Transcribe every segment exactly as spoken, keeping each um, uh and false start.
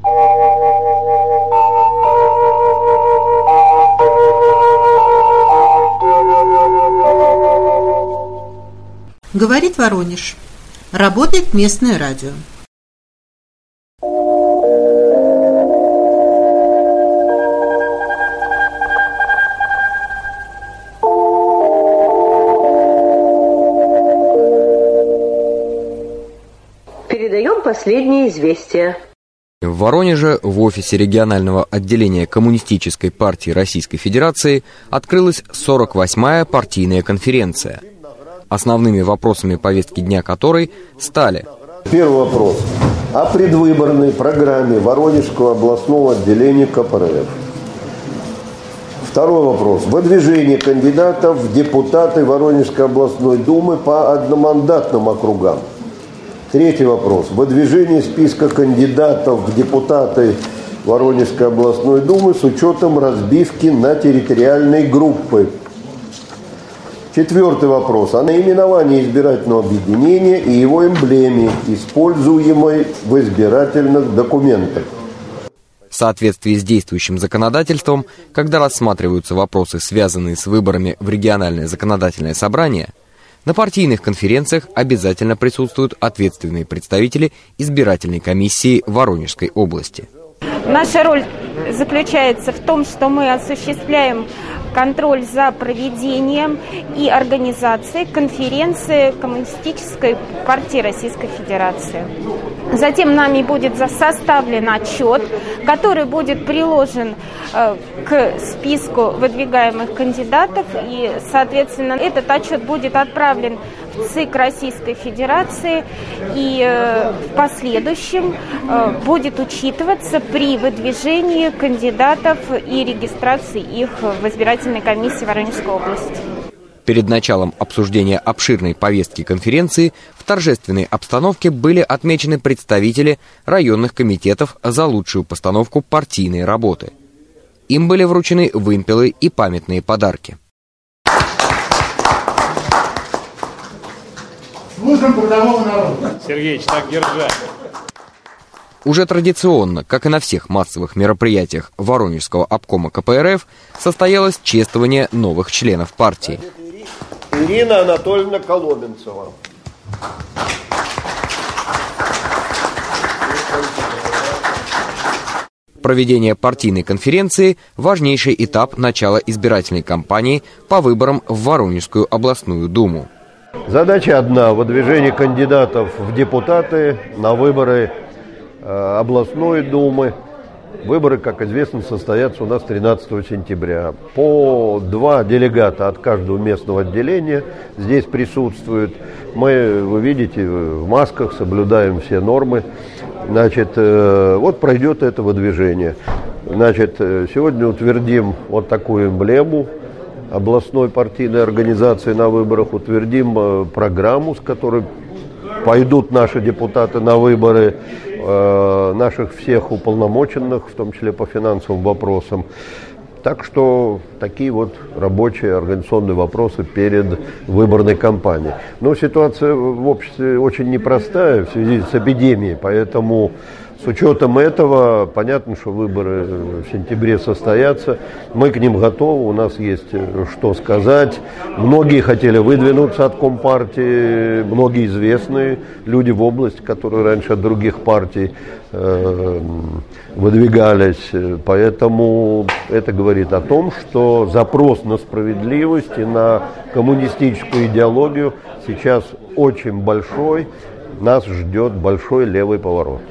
Говорит Воронеж. Работает местное радио. Передаем последние известия. В Воронеже в офисе регионального отделения Коммунистической партии Российской Федерации открылась сорок восьмая партийная конференция, основными вопросами повестки дня которой стали: Первый вопрос о предвыборной программе Воронежского областного отделения ка пэ эр эф. Второй вопрос. Выдвижение кандидатов в депутаты Воронежской областной думы по одномандатным округам. Третий вопрос. Выдвижение списка кандидатов в депутаты Воронежской областной думы с учетом разбивки на территориальные группы. Четвертый вопрос. О наименовании избирательного объединения и его эмблеме, используемой в избирательных документах. В соответствии с действующим законодательством, когда рассматриваются вопросы, связанные с выборами в региональное законодательное собрание, на партийных конференциях обязательно присутствуют ответственные представители избирательной комиссии Воронежской области. Наша роль заключается в том, что мы осуществляем контроль за проведением и организацией конференции Коммунистической партии Российской Федерации. Затем нами будет составлен отчет, который будет приложен э, к списку выдвигаемых кандидатов, и, соответственно, этот отчет будет отправлен в ЦИК Российской Федерации и э, в последующем э, будет учитываться при выдвижении кандидатов и регистрации их в избирательной комиссии Воронежской области. Перед началом обсуждения обширной повестки конференции в торжественной обстановке были отмечены представители районных комитетов за лучшую постановку партийной работы. Им были вручены вымпелы и памятные подарки. Служим трудовому народу. Сергеич, так держать. Уже традиционно, как и на всех массовых мероприятиях Воронежского обкома ка пэ эр эф, состоялось чествование новых членов партии. Ирина Анатольевна Коломенцева. Проведение партийной конференции – важнейший этап начала избирательной кампании по выборам в Воронежскую областную думу. Задача одна – выдвижение кандидатов в депутаты на выборы э, областной думы. Выборы, как известно, состоятся у нас тринадцатого сентября. По два делегата от каждого местного отделения здесь присутствуют. Мы, вы видите, в масках, соблюдаем все нормы. Значит, вот пройдет это выдвижение. Значит, сегодня утвердим вот такую эмблему областной партийной организации на выборах, утвердим программу, с которой пойдут наши депутаты на выборы, э, наших всех уполномоченных, в том числе по финансовым вопросам. Так что такие вот рабочие организационные вопросы перед выборной кампанией. Но ситуация в обществе очень непростая в связи с эпидемией, поэтому с учетом этого понятно, что выборы в сентябре состоятся. Мы к ним готовы, у нас есть что сказать. Многие хотели выдвинуться от Компартии, многие известные люди в области, которые раньше от других партий э, выдвигались. Поэтому это говорит о том, что запрос на справедливость и на коммунистическую идеологию сейчас очень большой. Нас ждет большой левый поворот.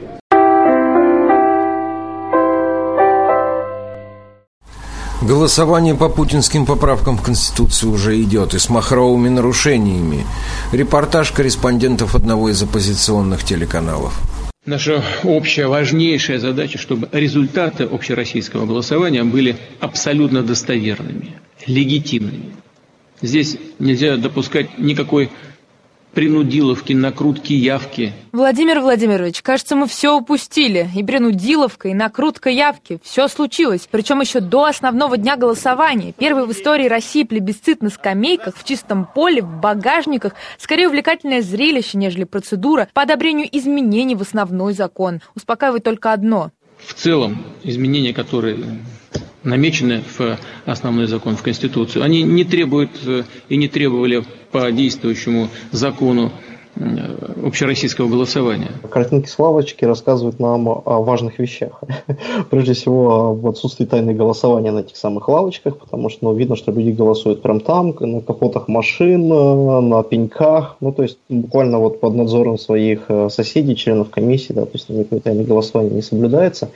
Голосование по путинским поправкам в Конституцию уже идет, и с махровыми нарушениями. Репортаж корреспондентов одного из оппозиционных телеканалов. Наша общая важнейшая задача, чтобы результаты общероссийского голосования были абсолютно достоверными, легитимными. Здесь нельзя допускать никакой принудиловки, накрутки явки. Владимир Владимирович, кажется, мы все упустили. И принудиловка, и накрутка явки. Все случилось. Причем еще до основного дня голосования. Первый в истории России плебисцит на скамейках, в чистом поле, в багажниках. Скорее увлекательное зрелище, нежели процедура по одобрению изменений в основной закон. Успокаивает только одно. В целом, изменения, которые намечены в основной закон, в Конституцию, они не требуют и не требовали по действующему закону общероссийского голосования. Картинки с лавочки рассказывают нам о важных вещах. Прежде всего, об отсутствии тайны голосования на этих самых лавочках, потому что ну, видно, что люди голосуют прям там, на капотах машин, на пеньках, ну то есть буквально вот под надзором своих соседей, членов комиссии, да, то есть никакой тайны голосования не соблюдается.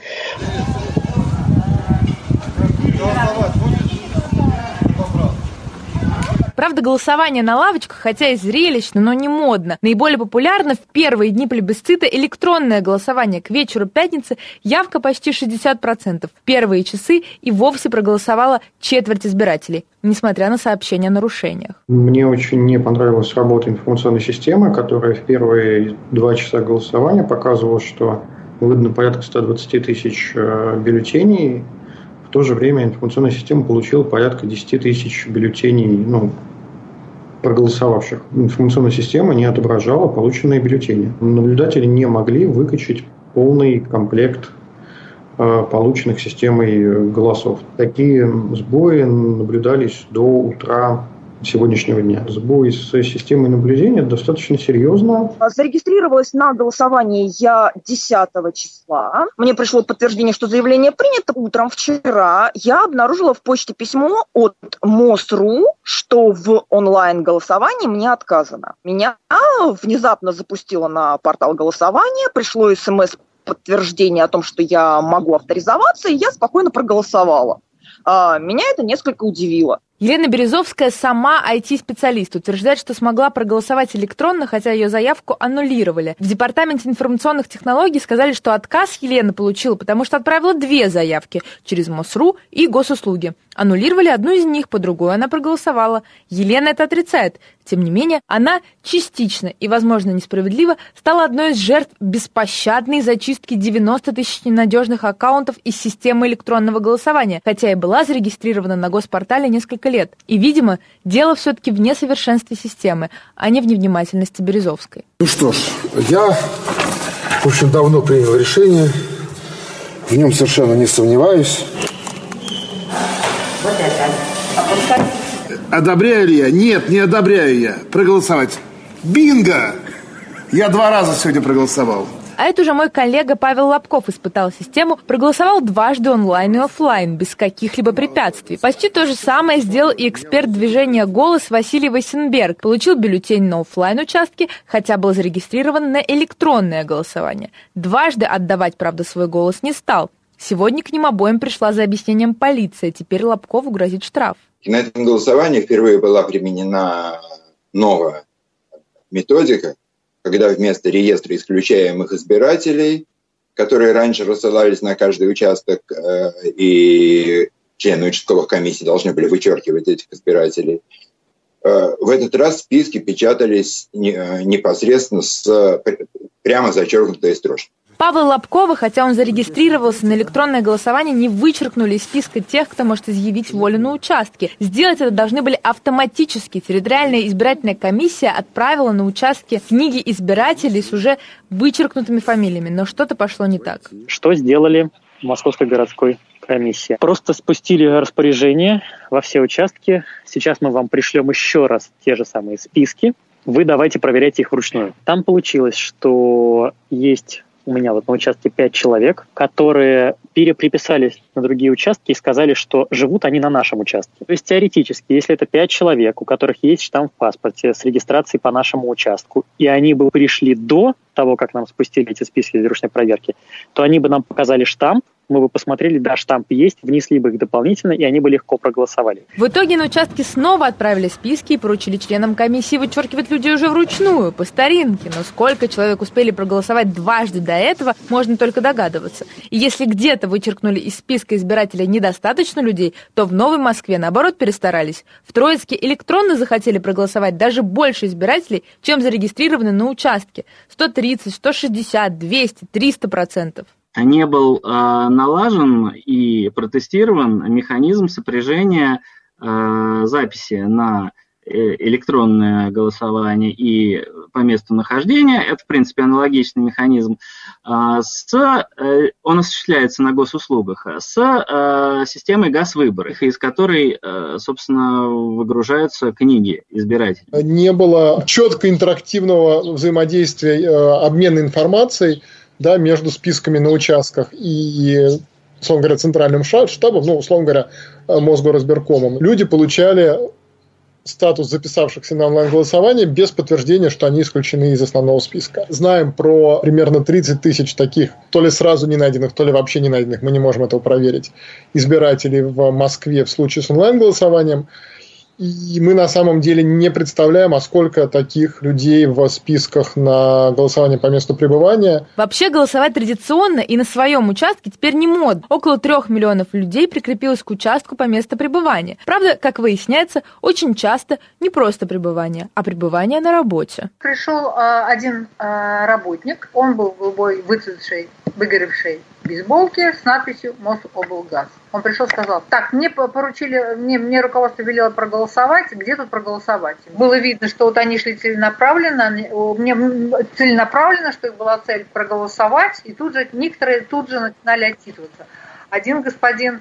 Правда, голосование на лавочках, хотя и зрелищно, но не модно. Наиболее популярно в первые дни плебисцита электронное голосование. К вечеру пятницы явка почти шестьдесят процентов. В первые часы и вовсе проголосовала четверть избирателей, несмотря на сообщения о нарушениях. Мне очень не понравилась работа информационной системы, которая в первые два часа голосования показывала, что выдано порядка сто двадцать тысяч бюллетеней. В то же время информационная система получила порядка десять тысяч бюллетеней, ну, проголосовавших. Информационная система не отображала полученные бюллетени. Наблюдатели не могли выкачать полный комплект э, полученных системой голосов. Такие сбои наблюдались до утра сегодняшнего дня. Сбой с системой наблюдения достаточно серьезно. Зарегистрировалась на голосование я десятого числа. Мне пришло подтверждение, что заявление принято. Утром вчера я обнаружила в почте письмо от МОСРУ, что в онлайн-голосовании мне отказано. Меня внезапно запустило на портал голосования, пришло смс подтверждение о том, что я могу авторизоваться, и я спокойно проголосовала. Меня это несколько удивило. Елена Березовская сама ай ти-специалист, утверждает, что смогла проголосовать электронно, хотя ее заявку аннулировали. В Департаменте информационных технологий сказали, что отказ Елена получила, потому что отправила две заявки через МОСРУ и госуслуги. Аннулировали одну из них, по другой она проголосовала. Елена это отрицает. Тем не менее, она частично и, возможно, несправедливо стала одной из жертв беспощадной зачистки девяноста тысяч ненадежных аккаунтов из системы электронного голосования, хотя и была зарегистрирована на госпортале несколько лет. И, видимо, дело все-таки в несовершенстве системы, а не в невнимательности Березовской. Ну что ж, я очень давно принял решение, в нем совершенно не сомневаюсь. Вот это. Опускать. Одобряю ли я? Нет, не одобряю я. Проголосовать. Бинго! Я два раза сегодня проголосовал. А это уже мой коллега Павел Лобков испытал систему, проголосовал дважды онлайн и офлайн, без каких-либо препятствий. Почти то же самое сделал и эксперт движения «Голос» Василий Вайсенберг. Получил бюллетень на офлайн-участке, хотя был зарегистрирован на электронное голосование. Дважды отдавать, правда, свой голос не стал. Сегодня к ним обоим пришла за объяснением полиция. Теперь Лобкову грозит штраф. И на этом голосовании впервые была применена новая методика, когда вместо реестра исключаемых избирателей, которые раньше рассылались на каждый участок, э, и члены участковых комиссий должны были вычеркивать этих избирателей, э, в этот раз списки печатались не, э, непосредственно с прямо зачеркнутой строчкой. Павла Лобкова, хотя он зарегистрировался на электронное голосование, не вычеркнули из списка тех, кто может изъявить волю на участке. Сделать это должны были автоматически. Территориальная избирательная комиссия отправила на участки книги избирателей с уже вычеркнутыми фамилиями, но что-то пошло не так. Что сделали в Московской городской комиссии? Просто спустили распоряжение во все участки. Сейчас мы вам пришлем еще раз те же самые списки. Вы давайте проверяйте их вручную. Там получилось, что есть... У меня вот на участке пять человек, которые переприписались на другие участки и сказали, что живут они на нашем участке. То есть теоретически, если это пять человек, у которых есть штамп в паспорте с регистрацией по нашему участку, и они бы пришли до того, как нам спустили эти списки для ручной проверки, то они бы нам показали штамп, мы бы посмотрели, да, штамп есть, внесли бы их дополнительно, и они бы легко проголосовали. В итоге на участке снова отправили списки и поручили членам комиссии вычеркивать людей уже вручную, по старинке. Но сколько человек успели проголосовать дважды до этого, можно только догадываться. И если где-то вычеркнули из списка избирателей недостаточно людей, то в Новой Москве, наоборот, перестарались. В Троицке электронно захотели проголосовать даже больше избирателей, чем зарегистрированы на участке. сто тридцать, сто шестьдесят, двести, триста процентов. Не был э, налажен и протестирован механизм сопряжения э, записи на электронное голосование и по месту нахождения. Это, в принципе, аналогичный механизм. Э, с, э, он осуществляется на госуслугах с э, системой ГАЗ-выборы, из которой, э, собственно, выгружаются книги избирателей. Не было четко интерактивного взаимодействия, э, обмена информацией, да, между списками на участках и, условно говоря, центральным штабом, ну, условно говоря, Мосгоризбиркомом. Люди получали статус записавшихся на онлайн-голосование без подтверждения, что они исключены из основного списка. Знаем про примерно тридцать тысяч таких, то ли сразу не найденных, то ли вообще не найденных, мы не можем этого проверить, избирателей в Москве в случае с онлайн-голосованием. И мы на самом деле не представляем, а сколько таких людей в списках на голосование по месту пребывания. Вообще голосовать традиционно и на своем участке теперь не модно. Около трех миллионов людей прикрепилось к участку по месту пребывания. Правда, как выясняется, очень часто не просто пребывание, а пребывание на работе. Пришел э, один э, работник, он был в голубой выцветшей, выгоревшей бейсболке с надписью «Мособлгаз». Он пришел и сказал: так, мне поручили, мне, мне руководство велело проголосовать, где тут проголосовать? Было видно, что вот они шли целенаправленно, мне целенаправленно, что их была цель проголосовать, и тут же некоторые тут же начинали отчитываться. Один господин,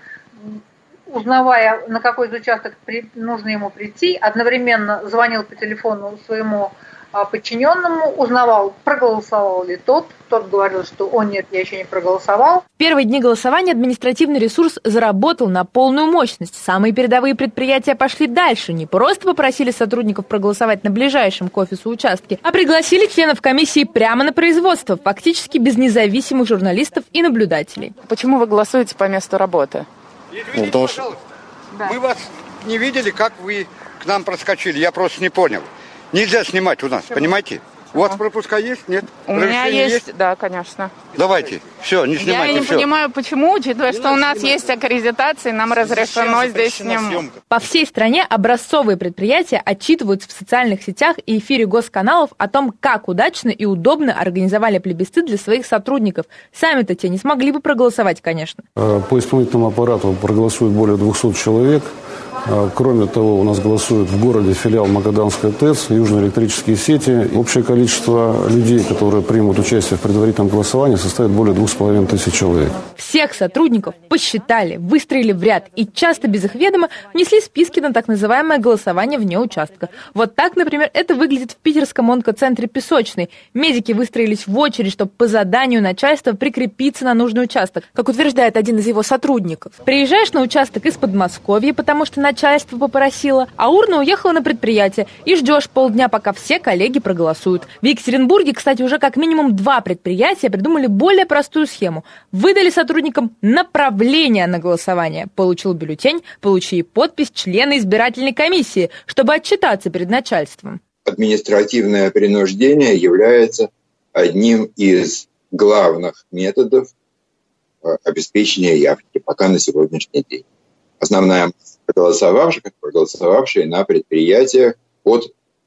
узнавая, на какой участок нужно ему прийти, одновременно звонил по телефону своему подчиненному, узнавал, проголосовал ли тот. Тот говорил, что «О, нет, я еще не проголосовал». В первые дни голосования административный ресурс заработал на полную мощность. Самые передовые предприятия пошли дальше. Не просто попросили сотрудников проголосовать на ближайшем к офису участке, а пригласили членов комиссии прямо на производство, фактически без независимых журналистов и наблюдателей. Почему вы голосуете по месту работы? Ну, потому что да. Мы вас не видели, как вы к нам проскочили. Я просто не понял. Нельзя снимать у нас, Почему? Понимаете? У вас пропуска есть? Нет? У меня есть, есть, да, конечно. Давайте, все, не снимайте. Я не все. понимаю, почему, учитывая, что у нас снимать. Есть аккредитация, нам разрешено здесь снимать. По всей стране образцовые предприятия отчитываются в социальных сетях и эфире госканалов о том, как удачно и удобно организовали плебисцит для своих сотрудников. Сами-то те не смогли бы проголосовать, конечно. По исполнительному аппарату проголосует более двухсот человек. Кроме того, у нас голосует в городе филиал Магаданская ТЭЦ, Южные электрические сети. Общее количество людей, которые примут участие в предварительном голосовании, составит более двух с половиной тысяч человек. Всех сотрудников посчитали, выстроили в ряд и часто без их ведома внесли списки на так называемое голосование вне участка. Вот так, например, это выглядит в питерском онкоцентре «Песочный». Медики выстроились в очередь, чтобы по заданию начальства прикрепиться на нужный участок, как утверждает один из его сотрудников. Приезжаешь на участок из Подмосковья, потому что начальство попросило, а урна уехала на предприятие, и ждешь полдня, пока все коллеги проголосуют. В Екатеринбурге, кстати, уже как минимум два предприятия придумали более простую схему. Выдали сотрудникам направление на голосование. Получил бюллетень, получи и подпись члена избирательной комиссии, чтобы отчитаться перед начальством. Административное принуждение является одним из главных методов обеспечения явки пока на сегодняшний день. Основная масса проголосовавших, проголосовавшие на предприятиях под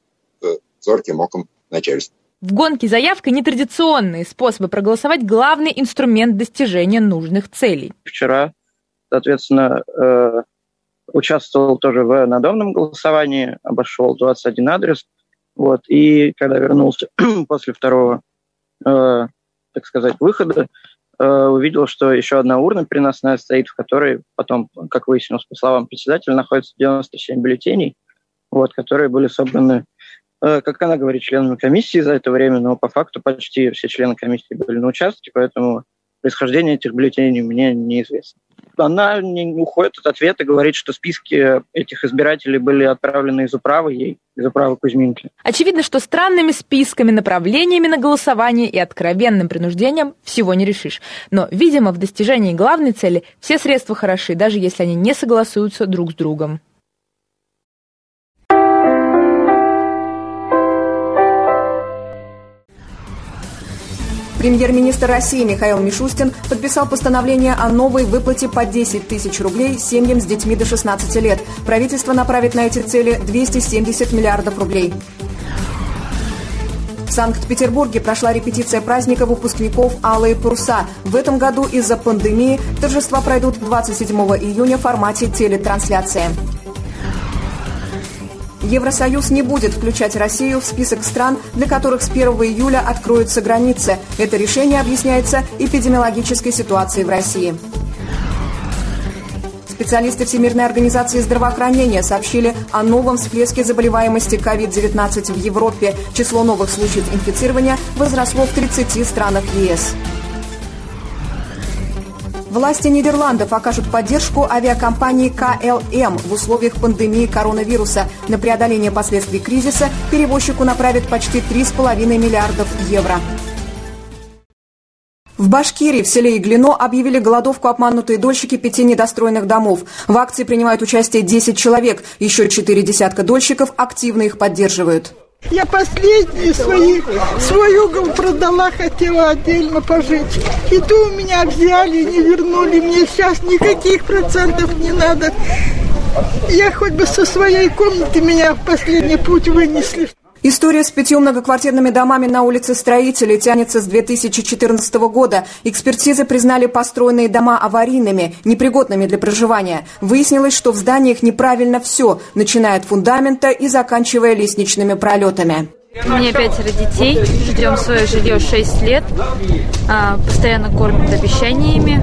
зорким оком начальства. В гонке за явкой нетрадиционные способы проголосовать – главный инструмент достижения нужных целей. Вчера, соответственно, э, участвовал тоже в надомном голосовании, обошел двадцать один адрес. Вот, и когда вернулся после второго, э, так сказать, выхода, увидел, что еще одна урна переносная стоит, в которой потом, как выяснилось, по словам председателя, находится девяносто семь бюллетеней, вот, которые были собраны, как она говорит, членами комиссии за это время, но по факту почти все члены комиссии были на участке, поэтому происхождение этих бюллетеней мне неизвестно. Она не уходит от ответа, говорит, что списки этих избирателей были отправлены из управы ей, из управы Кузьминки. Очевидно, что странными списками, направлениями на голосование и откровенным принуждением всего не решишь. Но, видимо, в достижении главной цели все средства хороши, даже если они не согласуются друг с другом. Премьер-министр России Михаил Мишустин подписал постановление о новой выплате по десять тысяч рублей семьям с детьми до шестнадцати лет. Правительство направит на эти цели двести семьдесят миллиардов рублей. В Санкт-Петербурге прошла репетиция праздника выпускников «Алые паруса». В этом году из-за пандемии торжества пройдут двадцать седьмого июня в формате телетрансляции. Евросоюз не будет включать Россию в список стран, для которых с первого июля откроются границы. Это решение объясняется эпидемиологической ситуацией в России. Специалисты Всемирной организации здравоохранения сообщили о новом всплеске заболеваемости ковид девятнадцать в Европе. Число новых случаев инфицирования возросло в тридцати странах ЕС. Власти Нидерландов окажут поддержку авиакомпании ка эл эм в условиях пандемии коронавируса. На преодоление последствий кризиса перевозчику направят почти три с половиной миллиардов евро. В Башкирии в селе Иглино объявили голодовку обманутые дольщики пяти недостроенных домов. В акции принимают участие десять человек. Еще четыре десятка дольщиков активно их поддерживают. Я последний свои, свой угол продала, хотела отдельно пожить. И то у меня взяли, не вернули. Мне сейчас никаких процентов не надо. Я хоть бы со своей комнаты меня в последний путь вынесли. История с пятью многоквартирными домами на улице Строителей тянется с две тысячи четырнадцатого года. Экспертизы признали построенные дома аварийными, непригодными для проживания. Выяснилось, что в зданиях неправильно все, начиная от фундамента и заканчивая лестничными пролетами. У меня пятеро детей, ждем свое жилье шесть лет, постоянно кормят обещаниями.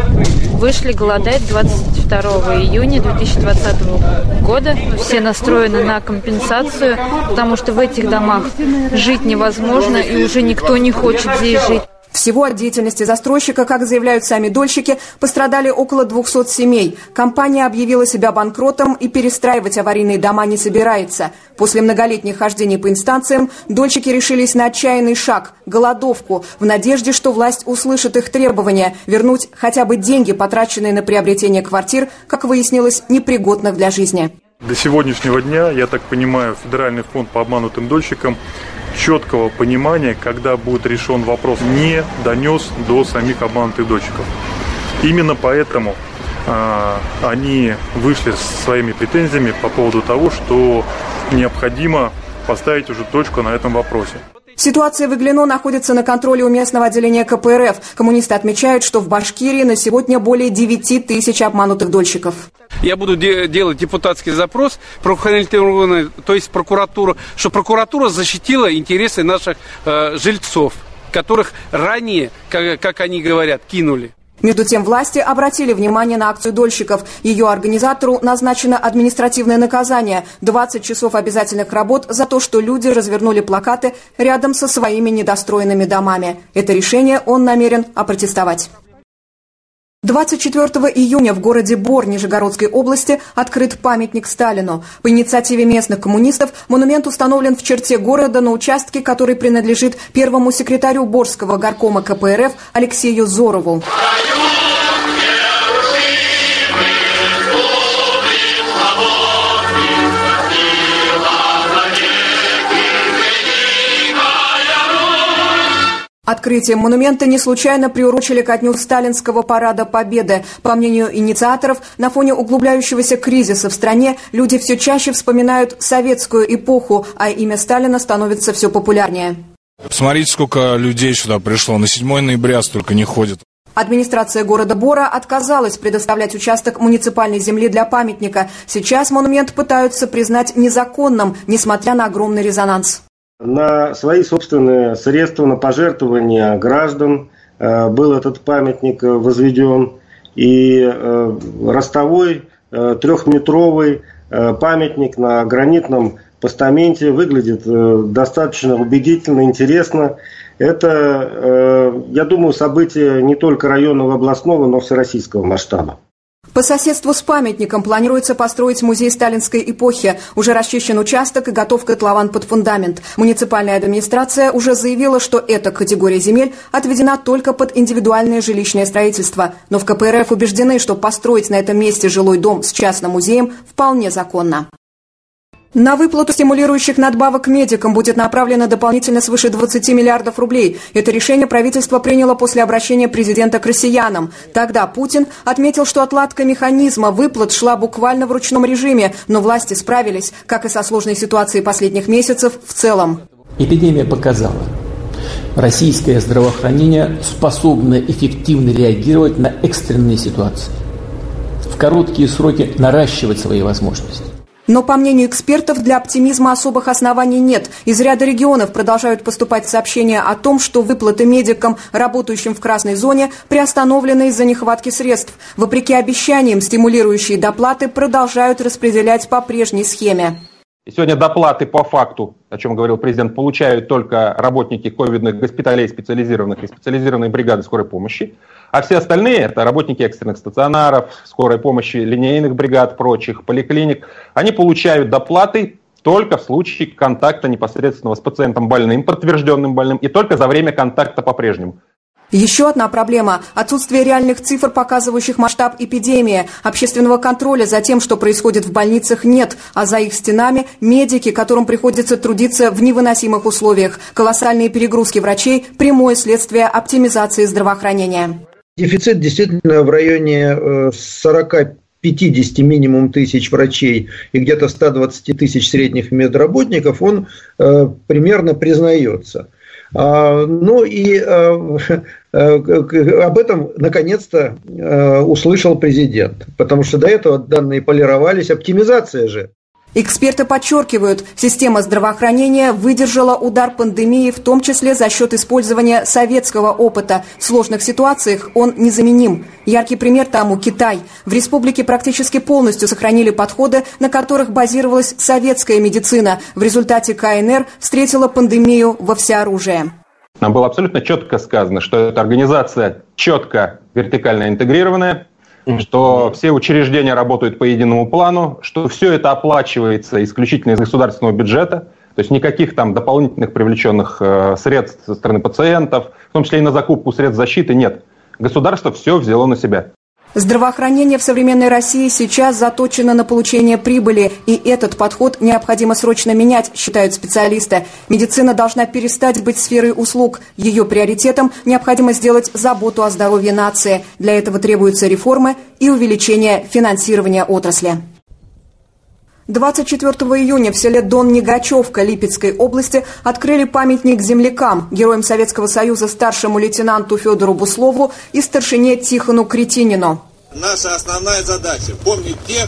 Вышли голодать двадцать второго июня две тысячи двадцатого года. Все настроены на компенсацию, потому что в этих домах жить невозможно и уже никто не хочет здесь жить. Всего от деятельности застройщика, как заявляют сами дольщики, пострадали около двухсот семей. Компания объявила себя банкротом и перестраивать аварийные дома не собирается. После многолетних хождений по инстанциям дольщики решились на отчаянный шаг – голодовку, в надежде, что власть услышит их требования вернуть хотя бы деньги, потраченные на приобретение квартир, как выяснилось, непригодных для жизни. До сегодняшнего дня, я так понимаю, Федеральный фонд по обманутым дольщикам четкого понимания, когда будет решен вопрос, не донес до самих обманутых дольщиков. Именно поэтому э, они вышли с своими претензиями по поводу того, что необходимо поставить уже точку на этом вопросе. Ситуация в Иглино находится на контроле у местного отделения ка пэ эр эф. Коммунисты отмечают, что в Башкирии на сегодня более девяти тысяч обманутых дольщиков. Я буду де- делать депутатский запрос в правоохранительные органы, то есть прокуратуру, чтобы прокуратура защитила интересы наших э, жильцов, которых ранее, как, как они говорят, кинули. Между тем, власти обратили внимание на акцию дольщиков. Ее организатору назначено административное наказание – двадцать часов обязательных работ за то, что люди развернули плакаты рядом со своими недостроенными домами. Это решение он намерен опротестовать. двадцать четвёртого июня в городе Бор Нижегородской области открыт памятник Сталину. По инициативе местных коммунистов монумент установлен в черте города на участке, который принадлежит первому секретарю Борского горкома ка пэ эр эф Алексею Зорову. Открытие монумента не случайно приурочили ко дню Сталинского парада Победы. По мнению инициаторов, на фоне углубляющегося кризиса в стране люди все чаще вспоминают советскую эпоху, а имя Сталина становится все популярнее. Посмотрите, сколько людей сюда пришло. На седьмое ноября столько не ходит. Администрация города Бора отказалась предоставлять участок муниципальной земли для памятника. Сейчас монумент пытаются признать незаконным, несмотря на огромный резонанс. На свои собственные средства, на пожертвования граждан э, был этот памятник возведен. И э, ростовой э, трехметровый э, памятник на гранитном постаменте выглядит э, достаточно убедительно, интересно. Это, э, я думаю, событие не только районного, областного, но всероссийского масштаба. По соседству с памятником планируется построить музей сталинской эпохи. Уже расчищен участок и готов котлован под фундамент. Муниципальная администрация уже заявила, что эта категория земель отведена только под индивидуальное жилищное строительство. Но в ка пэ эр эф убеждены, что построить на этом месте жилой дом с частным музеем вполне законно. На выплату стимулирующих надбавок медикам будет направлено дополнительно свыше двадцати миллиардов рублей. Это решение правительство приняло после обращения президента к россиянам. Тогда Путин отметил, что отладка механизма выплат шла буквально в ручном режиме, но власти справились, как и со сложной ситуацией последних месяцев в целом. Эпидемия показала, российское здравоохранение способно эффективно реагировать на экстренные ситуации, в короткие сроки наращивать свои возможности. Но, по мнению экспертов, для оптимизма особых оснований нет. Из ряда регионов продолжают поступать сообщения о том, что выплаты медикам, работающим в красной зоне, приостановлены из-за нехватки средств. Вопреки обещаниям, стимулирующие доплаты продолжают распределять по прежней схеме. Сегодня доплаты по факту, о чем говорил президент, получают только работники ковидных госпиталей специализированных и специализированной бригады скорой помощи. А все остальные, это работники экстренных стационаров, скорой помощи, линейных бригад, прочих, поликлиник, они получают доплаты только в случае контакта непосредственного с пациентом больным, подтвержденным больным, и только за время контакта по-прежнему. Еще одна проблема – отсутствие реальных цифр, показывающих масштаб эпидемии. Общественного контроля за тем, что происходит в больницах, нет, а за их стенами – медики, которым приходится трудиться в невыносимых условиях. Колоссальные перегрузки врачей – прямое следствие оптимизации здравоохранения. Дефицит действительно в районе сорока пятидесяти минимум тысяч врачей и где-то ста двадцати тысяч средних медработников, он э, примерно признается. А, ну и э, э, об этом наконец-то э, услышал президент, потому что до этого данные полировались, оптимизация же. Эксперты подчеркивают, система здравоохранения выдержала удар пандемии, в том числе за счет использования советского опыта. В сложных ситуациях он незаменим. Яркий пример тому Китай. В республике практически полностью сохранили подходы, на которых базировалась советская медицина. В результате ка эн эр встретила пандемию во всеоружие. Нам было абсолютно четко сказано, что эта организация четко вертикально интегрированная, что все учреждения работают по единому плану, что все это оплачивается исключительно из государственного бюджета, то есть никаких там дополнительных привлеченных э, средств со стороны пациентов, в том числе и на закупку средств защиты, нет. Государство все взяло на себя. Здравоохранение в современной России сейчас заточено на получение прибыли, и этот подход необходимо срочно менять, считают специалисты. Медицина должна перестать быть сферой услуг. Ее приоритетом необходимо сделать заботу о здоровье нации. Для этого требуются реформы и увеличение финансирования отрасли. двадцать четвёртого июня в селе Дон-Негачевка Липецкой области открыли памятник землякам, героям Советского Союза старшему лейтенанту Федору Буслову и старшине Тихону Кретинину. Наша основная задача – помнить тех,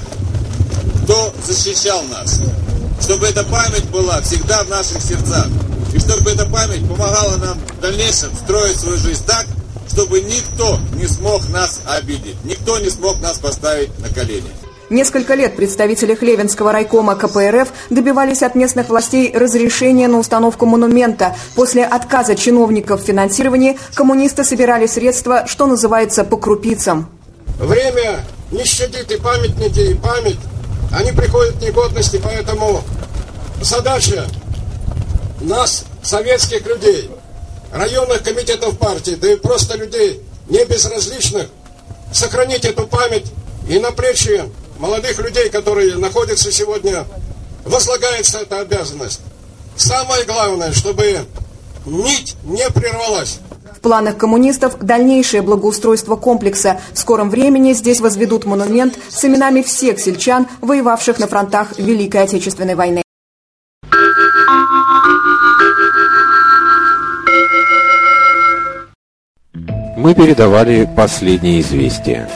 кто защищал нас, чтобы эта память была всегда в наших сердцах, и чтобы эта память помогала нам в дальнейшем строить свою жизнь так, чтобы никто не смог нас обидеть, никто не смог нас поставить на колени. Несколько лет представители Хлевенского райкома ка пэ эр эф добивались от местных властей разрешения на установку монумента. После отказа чиновников в финансировании коммунисты собирали средства, что называется, по крупицам. Время не щадит и памятники, и память. Они приходят в негодности, поэтому задача нас, советских людей, районных комитетов партии, да и просто людей не безразличных, сохранить эту память и на плечи молодых людей, которые находятся сегодня, возлагается эта обязанность. Самое главное, чтобы нить не прервалась. В планах коммунистов дальнейшее благоустройство комплекса. В скором времени здесь возведут монумент с именами всех сельчан, воевавших на фронтах Великой Отечественной войны. Мы передавали последние известия.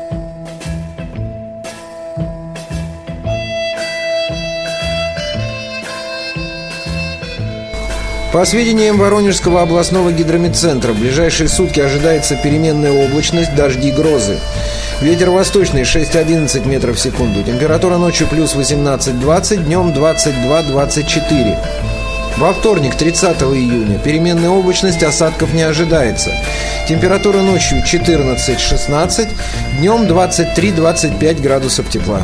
По сведениям Воронежского областного гидрометцентра, в ближайшие сутки ожидается переменная облачность, дожди, грозы. Ветер восточный шесть-одиннадцать метров в секунду. Температура ночью плюс восемнадцать-двадцать, днем двадцать два-двадцать четыре. Во вторник, тридцатого июня, переменная облачность, осадков не ожидается. Температура ночью четырнадцать-шестнадцать, днем двадцать три - двадцать пять градусов тепла.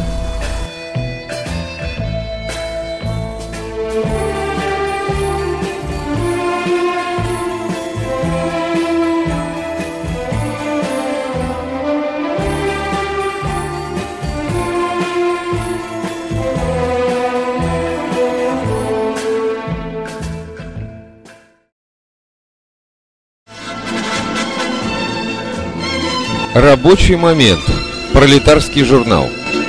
Рабочий момент. Пролетарский журнал.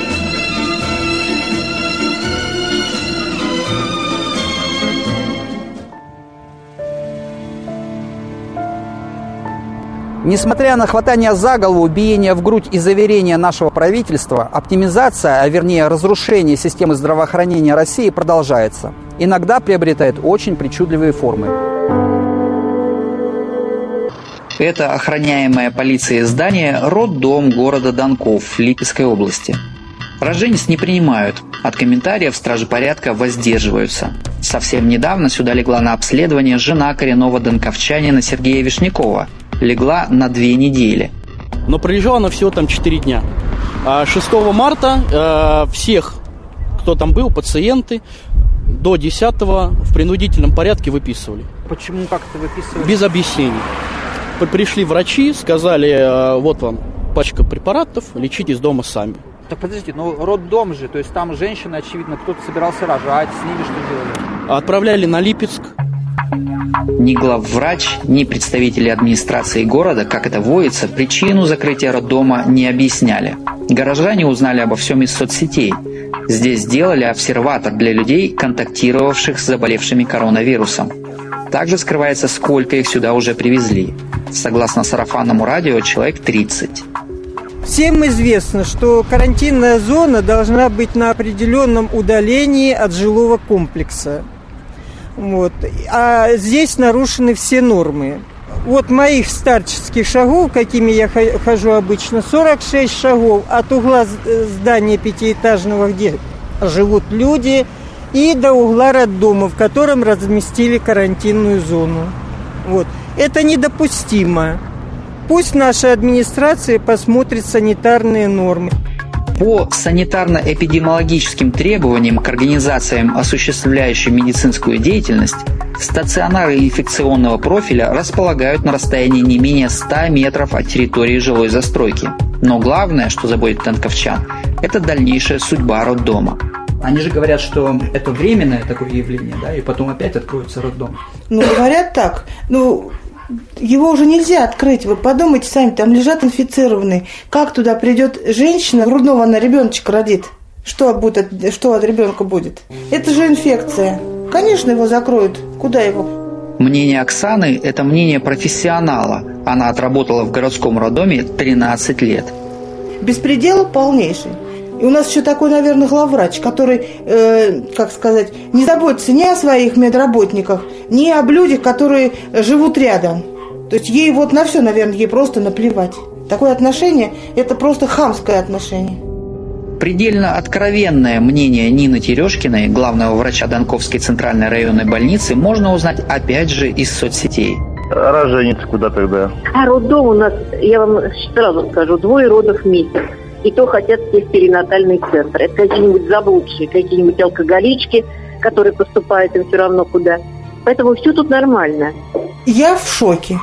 Несмотря на хватание за голову, биение в грудь и заверения нашего правительства, оптимизация, а вернее разрушение системы здравоохранения России продолжается. Иногда приобретает очень причудливые формы. Это охраняемое полицией здание – роддом города Донков Липецкой области. Роженец не принимают, от комментариев стражи порядка воздерживаются. Совсем недавно сюда легла на обследование жена коренного донковчанина Сергея Вишнякова. Легла на две недели. Но пролежала она всего там четыре дня. шестого марта э, всех, кто там был, пациенты, до десятого в принудительном порядке выписывали. Почему как это выписывали? Без объяснений. Пришли врачи, сказали, вот вам пачка препаратов, лечитесь дома сами. Так подождите, ну роддом же, то есть там женщины, очевидно, кто-то собирался рожать, с ними что делали? Отправляли на Липецк. Ни главврач, ни представители администрации города, как это водится, причину закрытия роддома не объясняли. Горожане узнали обо всем из соцсетей. Здесь сделали обсерватор для людей, контактировавших с заболевшими коронавирусом. Также скрывается, сколько их сюда уже привезли. Согласно сарафанному радио, человек тридцать. Всем известно, что карантинная зона должна быть на определенном удалении от жилого комплекса. Вот. А здесь нарушены все нормы. Вот моих старческих шагов, какими я хожу обычно, сорок шесть шагов от угла здания пятиэтажного, где живут люди, и до угла роддома, в котором разместили карантинную зону. Вот. Это недопустимо. Пусть наша администрация посмотрит санитарные нормы. По санитарно-эпидемиологическим требованиям к организациям, осуществляющим медицинскую деятельность, стационары инфекционного профиля располагают на расстоянии не менее ста метров от территории жилой застройки. Но главное, что заботит донковчан, это дальнейшая судьба роддома. Они же говорят, что это временное такое явление, да, и потом опять откроется роддом. Ну, говорят так, ну, его уже нельзя открыть. Вы подумайте сами, там лежат инфицированные. Как туда придет женщина, грудного она ребеночка родит? Что, будет, что от ребенка будет? Это же инфекция. Конечно, его закроют. Куда его? Мнение Оксаны – это мнение профессионала. Она отработала в городском роддоме тринадцать лет. Беспредел полнейший. И у нас еще такой, наверное, главврач, который, э, как сказать, не заботится ни о своих медработниках, ни об людях, которые живут рядом. То есть ей вот на все, наверное, ей просто наплевать. Такое отношение – это просто хамское отношение. Предельно откровенное мнение Нины Терешкиной, главного врача Донковской центральной районной больницы, можно узнать опять же из соцсетей. А роженец куда тогда? А роддом у нас, я вам сразу скажу, двое родов в месяц. И то хотят все в перинатальный центр. Это какие-нибудь заблудшие, какие-нибудь алкоголички, которые поступают им все равно куда. Поэтому все тут нормально. Я в шоке.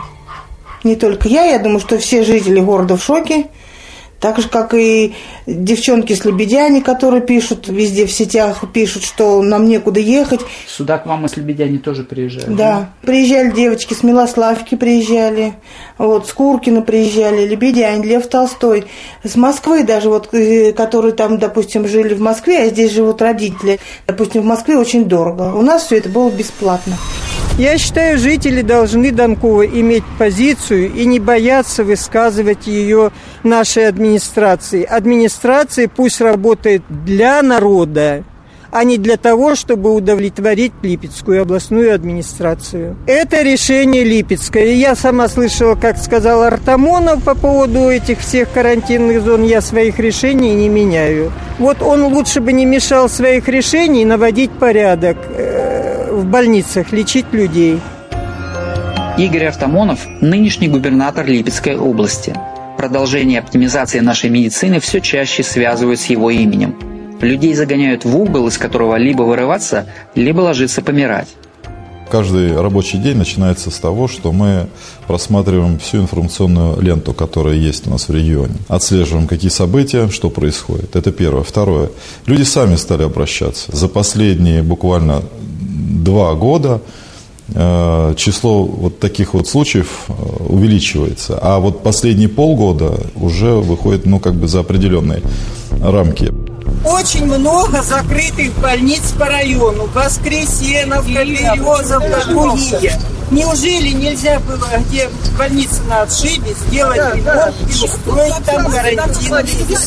Не только я, я думаю, что все жители города в шоке. Так же, как и девчонки-слободяне, которые пишут, везде в сетях пишут, что нам некуда ехать. Сюда к вам и слободяне тоже приезжают? Да. да. Приезжали девочки, с Милославки приезжали, вот, с Куркина приезжали, Лебедянь, Лев Толстой. С Москвы даже, вот, которые там, допустим, жили в Москве, а здесь живут родители. Допустим, в Москве очень дорого. У нас все это было бесплатно. Я считаю, жители должны Донкова иметь позицию и не бояться высказывать ее нашей администрации. Администрация пусть работает для народа, а не для того, чтобы удовлетворить Липецкую областную администрацию. Это решение Липецкое. Я сама слышала, как сказал Артамонов по поводу этих всех карантинных зон. Я своих решений не меняю. Вот он лучше бы не мешал своих решений наводить порядок. в больницах лечить людей. Игорь Артамонов – нынешний губернатор Липецкой области. Продолжение оптимизации нашей медицины все чаще связывают с его именем. Людей загоняют в угол, из которого либо вырываться, либо ложиться помирать. Каждый рабочий день начинается с того, что мы просматриваем всю информационную ленту, которая есть у нас в регионе. Отслеживаем, какие события, что происходит. Это первое. Второе. Люди сами стали обращаться. За последние буквально два года э, число вот таких вот случаев увеличивается. А вот последние полгода уже выходит, ну, как бы за определенные рамки. Очень много закрытых больниц по району. Воскресеновка, Березовка, другие. Неужели нельзя было, где больница на отшибе, сделать ремонт и устроить там карантин?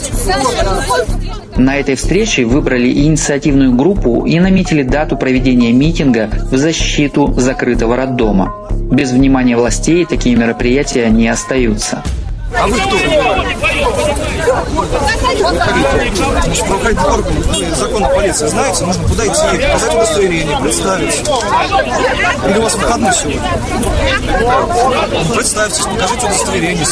На этой встрече выбрали инициативную группу и наметили дату проведения митинга в защиту закрытого роддома. Без внимания властей такие мероприятия не остаются. А вы кто? Правоохранительный орган, вы закон о полиции знаете, нужно туда идти, показать удостоверение, представиться. Или у вас выходной сегодня? Представьтесь, покажите удостоверение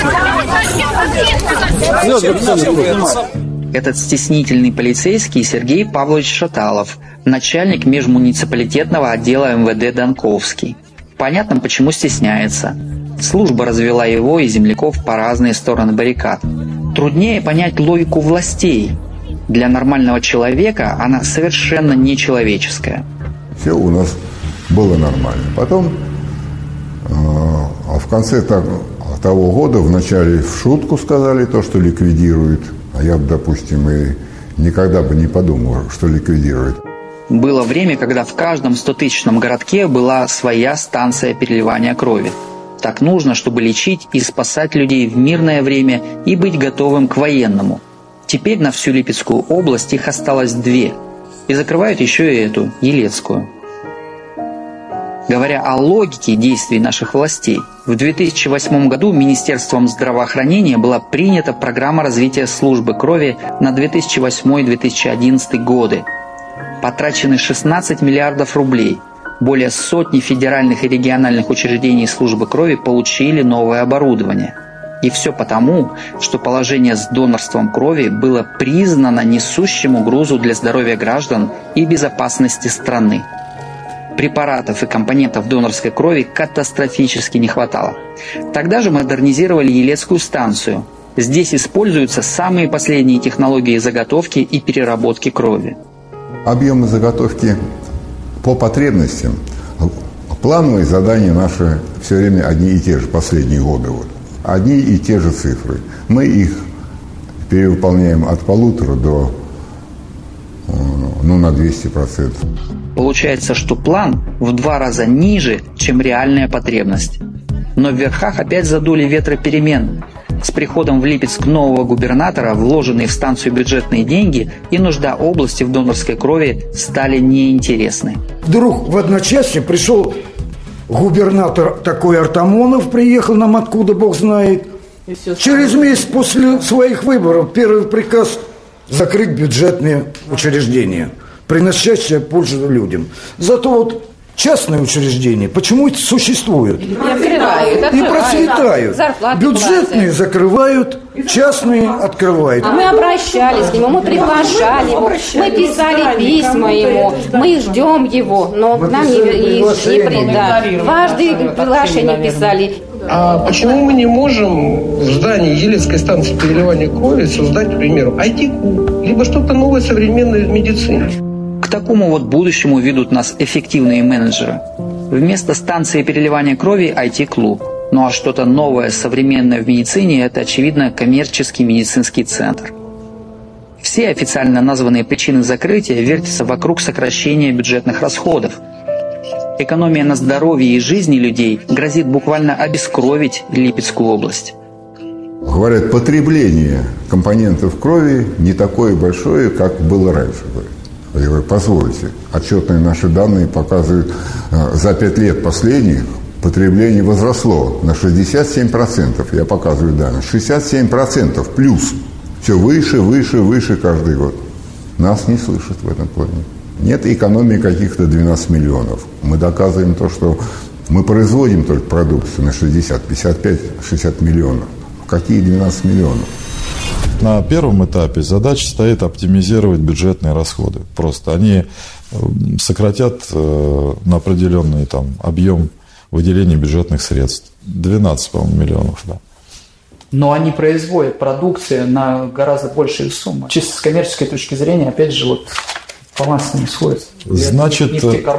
свое. Этот стеснительный полицейский Сергей Павлович Шаталов, начальник межмуниципалитетного отдела эм вэ дэ Донковский. Понятно, почему стесняется. Служба развела его и земляков по разные стороны баррикад. Труднее понять логику властей. Для нормального человека она совершенно нечеловеческая. Все у нас было нормально. Потом, э, в конце того года, вначале в шутку сказали то, что ликвидируют. А я, допустим, и никогда бы не подумал, что ликвидируют. Было время, когда в каждом стотысячном городке была своя станция переливания крови. Так нужно, чтобы лечить и спасать людей в мирное время и быть готовым к военному. Теперь на всю Липецкую область их осталось две. И закрывают еще и эту, Елецкую. Говоря о логике действий наших властей, в две тысячи восьмом году Министерством здравоохранения была принята программа развития службы крови на две тысячи восьмой — две тысячи одиннадцатый годы. Потрачены шестнадцать миллиардов рублей. Более сотни федеральных и региональных учреждений службы крови получили новое оборудование. И все потому, что положение с донорством крови было признано несущим угрозу для здоровья граждан и безопасности страны. Препаратов и компонентов донорской крови катастрофически не хватало. Тогда же модернизировали Елецкую станцию. Здесь используются самые последние технологии заготовки и переработки крови. Объемы заготовки по потребностям, плановые задания наши все время одни и те же, последние годы. Вот. Одни и те же цифры. Мы их перевыполняем от полутора до, ну, на двести процентов. Получается, что план в два раза ниже, чем реальная потребность. Но в верхах опять задули ветры перемен. С приходом в Липецк нового губернатора вложенные в станцию бюджетные деньги и нужда области в донорской крови стали неинтересны. Вдруг в одночасье пришел губернатор такой Артамонов, приехал нам откуда бог знает. Через месяц после своих выборов первый приказ закрыть бюджетные учреждения, приносящие пользу людям. Зато вот частные учреждения почему-то существуют и, открывают, и процветают. Бюджетные платят. Закрывают, частные открывают. А мы обращались к нему, мы приглашали его, мы писали письма ему, мы ждем его, но к нам не, не, не придали. Дважды приглашение писали. А почему мы не можем в здании Елецкой станции переливания крови создать, к примеру, ай ти-клуб, либо что-то новое современное в медицине? К такому вот будущему ведут нас эффективные менеджеры. Вместо станции переливания крови ай ти-клуб. Ну а что-то новое, современное в медицине – это, очевидно, коммерческий медицинский центр. Все официально названные причины закрытия вертятся вокруг сокращения бюджетных расходов. Экономия на здоровье и жизни людей грозит буквально обескровить Липецкую область. Говорят, потребление компонентов крови не такое большое, как было раньше. Я говорю, позвольте, отчетные наши данные показывают, за пять лет последних потребление возросло на шестьдесят семь процентов. Я показываю данные. шестьдесят семь процентов плюс. Все выше, выше, выше каждый год. Нас не слышат в этом плане. Нет экономии каких-то двенадцать миллионов. Мы доказываем то, что мы производим только продукцию на шестьдесят, пятьдесят пять, шестьдесят миллионов. Какие двенадцать миллионов? На первом этапе задача стоит оптимизировать бюджетные расходы. Просто они сократят на определенный там объем выделения бюджетных средств. двенадцать, по-моему, миллионов, да. Но они производят продукцию на гораздо большие суммы. Чисто с коммерческой точки зрения, опять же, вот баланс не сходится. Значит,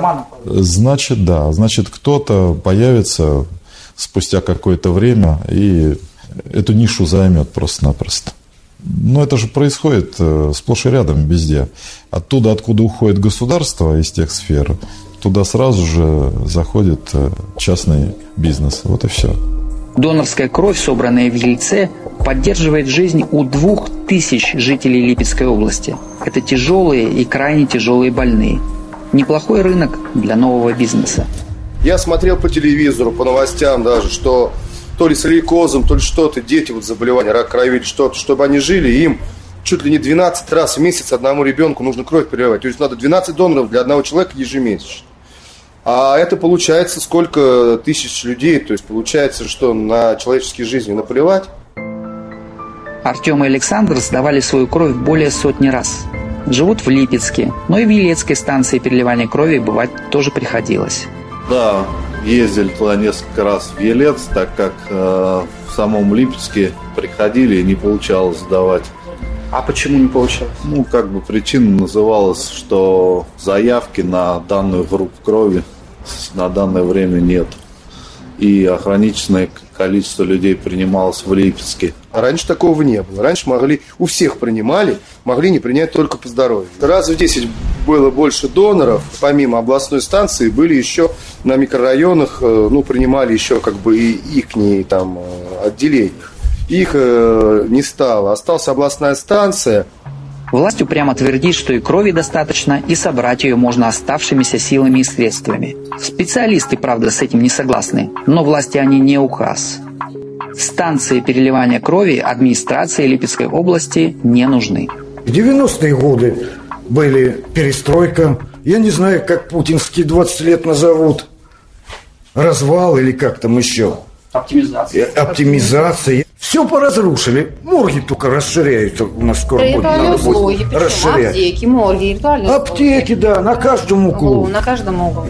значит, да, значит, кто-то появится спустя какое-то время и эту нишу займет просто-напросто. Но это же происходит сплошь и рядом везде. Оттуда, откуда уходит государство из тех сфер, туда сразу же заходит частный бизнес. Вот и все. Донорская кровь, собранная в Ельце, поддерживает жизнь у двух тысяч жителей Липецкой области. Это тяжелые и крайне тяжелые больные. Неплохой рынок для нового бизнеса. Я смотрел по телевизору, по новостям даже, что то ли с лейкозом, то ли что-то, дети вот заболевания, рак крови или что-то, чтобы они жили, им чуть ли не двенадцать раз в месяц одному ребенку нужно кровь переливать. То есть надо двенадцать доноров для одного человека ежемесячно. А это получается сколько тысяч людей, то есть получается, что на человеческие жизни наплевать. Артем и Александр сдавали свою кровь более сотни раз. Живут в Липецке, но и в Елецкой станции переливания крови бывать тоже приходилось. Да, ездили туда несколько раз в Елец, так как э, в самом Липецке приходили и не получалось сдавать. А почему не получалось? Ну, как бы причина называлась, что заявки на данную группу крови на данное время нет. И ограниченное количество людей принималось в Липецке. Раньше такого не было. Раньше могли, у всех принимали, могли не принять только по здоровью. Раз в десять было больше доноров, помимо областной станции, были еще на микрорайонах, ну, принимали еще как бы и ихние там отделения. Их э, не стало. Осталась областная станция. Власть упрямо твердит, что и крови достаточно, и собрать ее можно оставшимися силами и средствами. Специалисты, правда, с этим не согласны, но власти они не указ. Станции переливания крови администрации Липецкой области не нужны. В девяностые годы были перестройка. Я не знаю, как путинские двадцать лет назовут. Развал или как там еще. Оптимизация. Оптимизация. Все поразрушили. Морги только расширяются. У нас скоро будет надо будет расширять. Аптеки, морги, виртуальные Аптеки, да, на каждом углу. На каждом углу.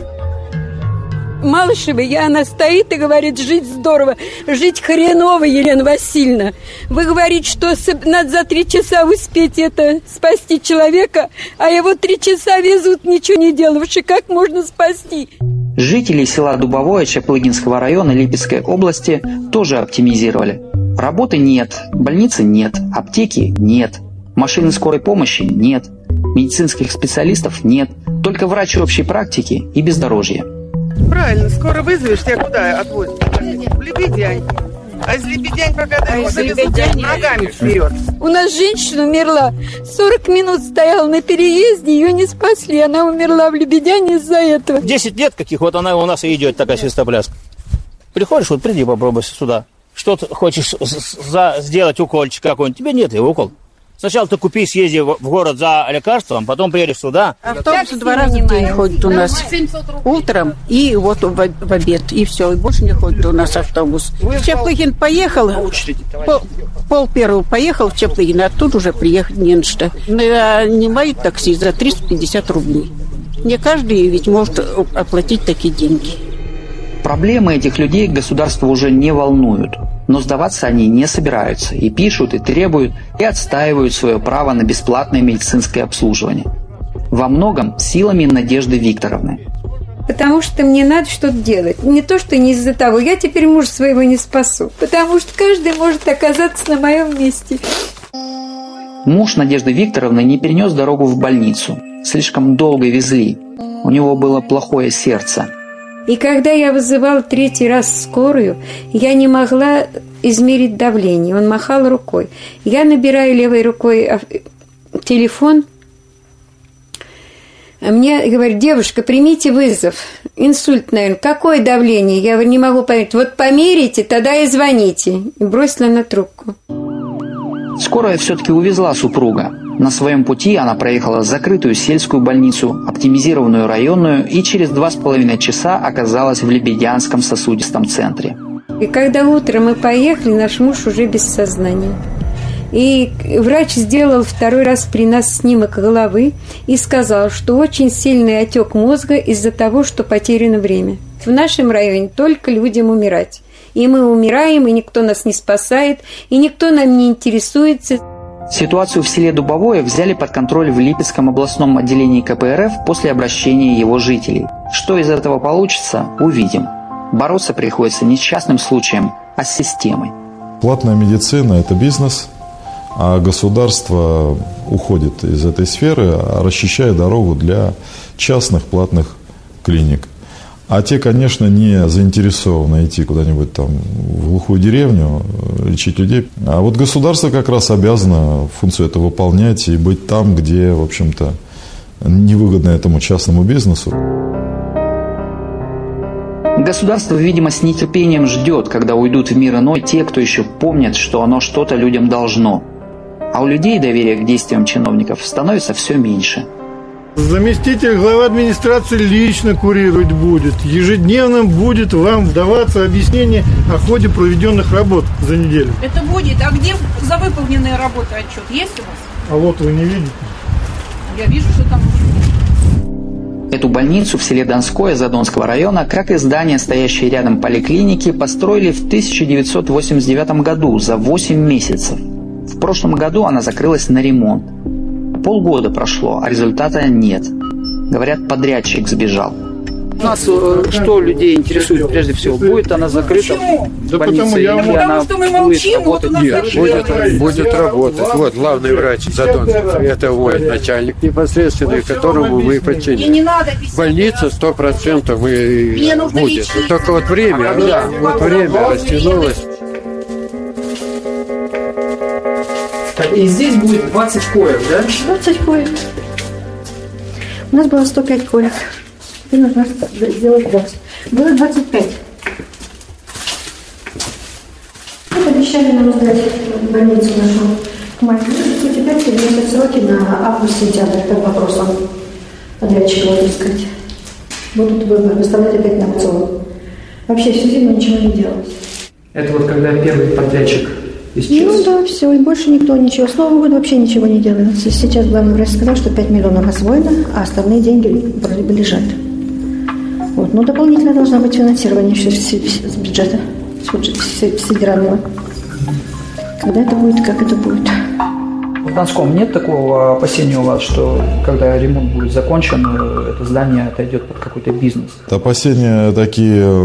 Малышева, и она стоит и говорит, жить здорово, жить хреново, Елена Васильевна. Вы говорите, что надо за три часа успеть это спасти человека, а его три часа везут, ничего не делавши. Как можно спасти? Жители села Дубовое Чаплыгинского района Липецкой области тоже оптимизировали. Работы нет, больницы нет, аптеки нет, машины скорой помощи нет, медицинских специалистов нет, только врач общей практики и бездорожье. Правильно, скоро вызовешь, тебя куда отвозят? В Лебедянь. А из Лебедянь пока довезут, ногами вперед. У нас женщина умерла, сорок минут стояла на переезде, ее не спасли, она умерла в Лебедяне из-за этого. десять лет каких, вот она у нас и идет, такая свистопляска. Приходишь, вот приди, попробуй сюда. Что ты хочешь за, сделать укольчик какой-нибудь? Тебе нет его укол. Сначала ты купи, съезди в город за лекарством, потом приедешь сюда. Автобус два раза в день ходит у нас. Утром и вот в, в обед. И все, и больше не ходит у нас автобус. В Чаплыгин поехал, пол, пол первого поехал в Чаплыгин, а тут уже приехать не на что. Нанимают такси за триста пятьдесят рублей. Не каждый ведь может оплатить такие деньги. Проблемы этих людей государство уже не волнуют. Но сдаваться они не собираются и пишут, и требуют, и отстаивают свое право на бесплатное медицинское обслуживание. Во многом силами Надежды Викторовны. Потому что мне надо что-то делать. Не то, что не из-за того. Я теперь мужа своего не спасу. Потому что каждый может оказаться на моем месте. Муж Надежды Викторовны не перенес дорогу в больницу. Слишком долго везли. У него было плохое сердце. И когда я вызывала третий раз скорую, я не могла измерить давление. Он махал рукой. Я набираю левой рукой телефон. Мне говорят, девушка, примите вызов. Инсульт, наверное. Какое давление? Я говорю, не могу понять. Вот померите, тогда и звоните. И бросила на трубку. Скорая все-таки увезла супруга. На своем пути она проехала закрытую сельскую больницу, оптимизированную районную и через два с половиной часа оказалась в Лебедянском сосудистом центре. И когда утром мы поехали, наш муж уже без сознания. И врач сделал второй раз при нас снимок головы и сказал, что очень сильный отек мозга из-за того, что потеряно время. В нашем районе только людям умирать. И мы умираем, и никто нас не спасает, и никто нам не интересуется. Ситуацию в селе Дубовое взяли под контроль в Липецком областном отделении ка пэ эр эф после обращения его жителей. Что из этого получится, увидим. Бороться приходится не с частным случаем, а с системой. Платная медицина – это бизнес, а государство уходит из этой сферы, расчищая дорогу для частных платных клиник. А те, конечно, не заинтересованы идти куда-нибудь там в глухую деревню, лечить людей. А вот государство как раз обязано функцию эту выполнять и быть там, где, в общем-то, невыгодно этому частному бизнесу. Государство, видимо, с нетерпением ждет, когда уйдут в мир иной те, кто еще помнит, что оно что-то людям должно. А у людей доверие к действиям чиновников становится все меньше. Заместитель главы администрации лично курировать будет. Ежедневно будет вам даваться объяснение о ходе проведенных работ за неделю. Это будет. А где за выполненные работы отчет? Есть у вас? А вот вы не видите. Я вижу, что там... Эту больницу в селе Донское Задонского района, как и здание, стоящее рядом поликлиники, построили в тысяча девятьсот восемьдесят девятом году за восемь месяцев. В прошлом году она закрылась на ремонт. Полгода прошло, а результата нет. Говорят, подрядчик сбежал. Нас что людей интересует прежде всего? Будет она закрыта? Да потому, я... да потому что мы молчим, вот у нас Нет, будет, будет работать. Вот главный врач Задонцев, это мой начальник непосредственный, которому мы подчиним. Больница сто процентов мы будет. Только вот время, да, вот время растянулось. И здесь будет двадцать коек, да? двадцать коек. У нас было сто пять коек. Теперь нужно сделать двадцать. Было двадцать пять. Вот обещали нам сдать больницу нашу к маю месяцу. Теперь переносят сроки на август-сентябрь. Под вопросом подрядчика, вот искать. Будут выставлять опять на аукцион. Вообще всю зиму ничего не делалось. Это вот когда первый подрядчик исчез? Ну да, все, и больше никто ничего. С Нового года вообще ничего не делается. Сейчас главный врач сказал, что пять миллионов освоено, а остальные деньги вроде бы лежат. Вот. Но дополнительно должно быть финансирование еще с бюджета, с федерального. Когда это будет, как это будет. В Донском нет такого опасения у вас, что когда ремонт будет закончен, это здание отойдет под какой-то бизнес? Опасения такие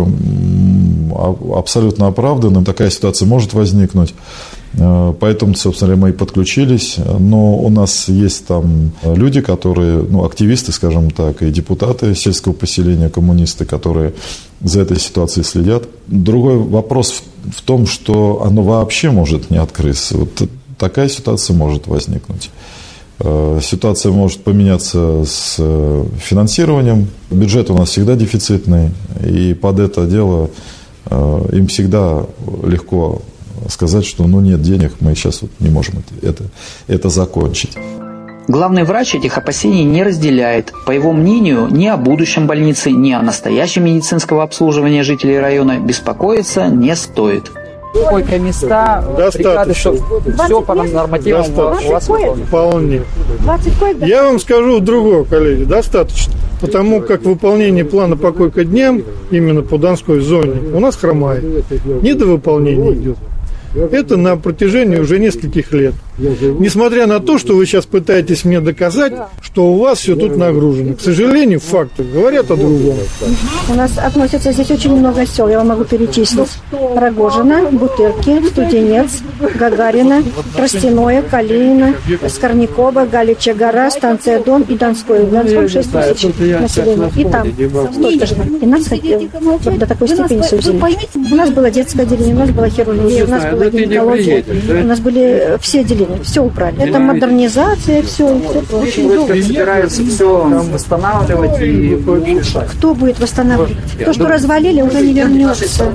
абсолютно оправданы. Такая ситуация может возникнуть. Поэтому, собственно, мы и подключились. Но у нас есть там люди, которые, ну, активисты, скажем так, и депутаты сельского поселения, коммунисты, которые за этой ситуацией следят. Другой вопрос в том, что оно вообще может не открыться. Вот такая ситуация может возникнуть. Ситуация может поменяться с финансированием. Бюджет у нас всегда дефицитный, и под это дело им всегда легко сказать, что ну нет денег, мы сейчас вот не можем это, это закончить. Главный врач этих опасений не разделяет. По его мнению, ни о будущем больницы, ни о настоящем медицинского обслуживания жителей района беспокоиться не стоит. Сколько места, бригады, все по нормативам у вас вполне. Я вам скажу другое, коллеги, достаточно. Потому как выполнение плана по койко-дням именно по Донской зоне у нас хромает. Недовыполнение идет. Это на протяжении уже нескольких лет. Несмотря на то, что вы сейчас пытаетесь мне доказать, что у вас все тут нагружено. К сожалению, факты говорят о другом. У нас относятся здесь очень много сел. Я вам могу перечислить. Рогожина, Бутырки, Студенец, Гагарина, Тростяное, Калинина, Скорнякова, Галичья гора, станция Дон и Донской. В Донском шесть тысяч населения. И там столько же. И нас вот до такой степени сузили. У нас было детское отделение, у нас была хирургия, у нас была гинекология, у нас были все отделения. Все убрали. Это модернизация, все. все очень долго. Собираются все восстанавливать и улучшать. Кто будет восстанавливать? То, что развалили, уже не вернется.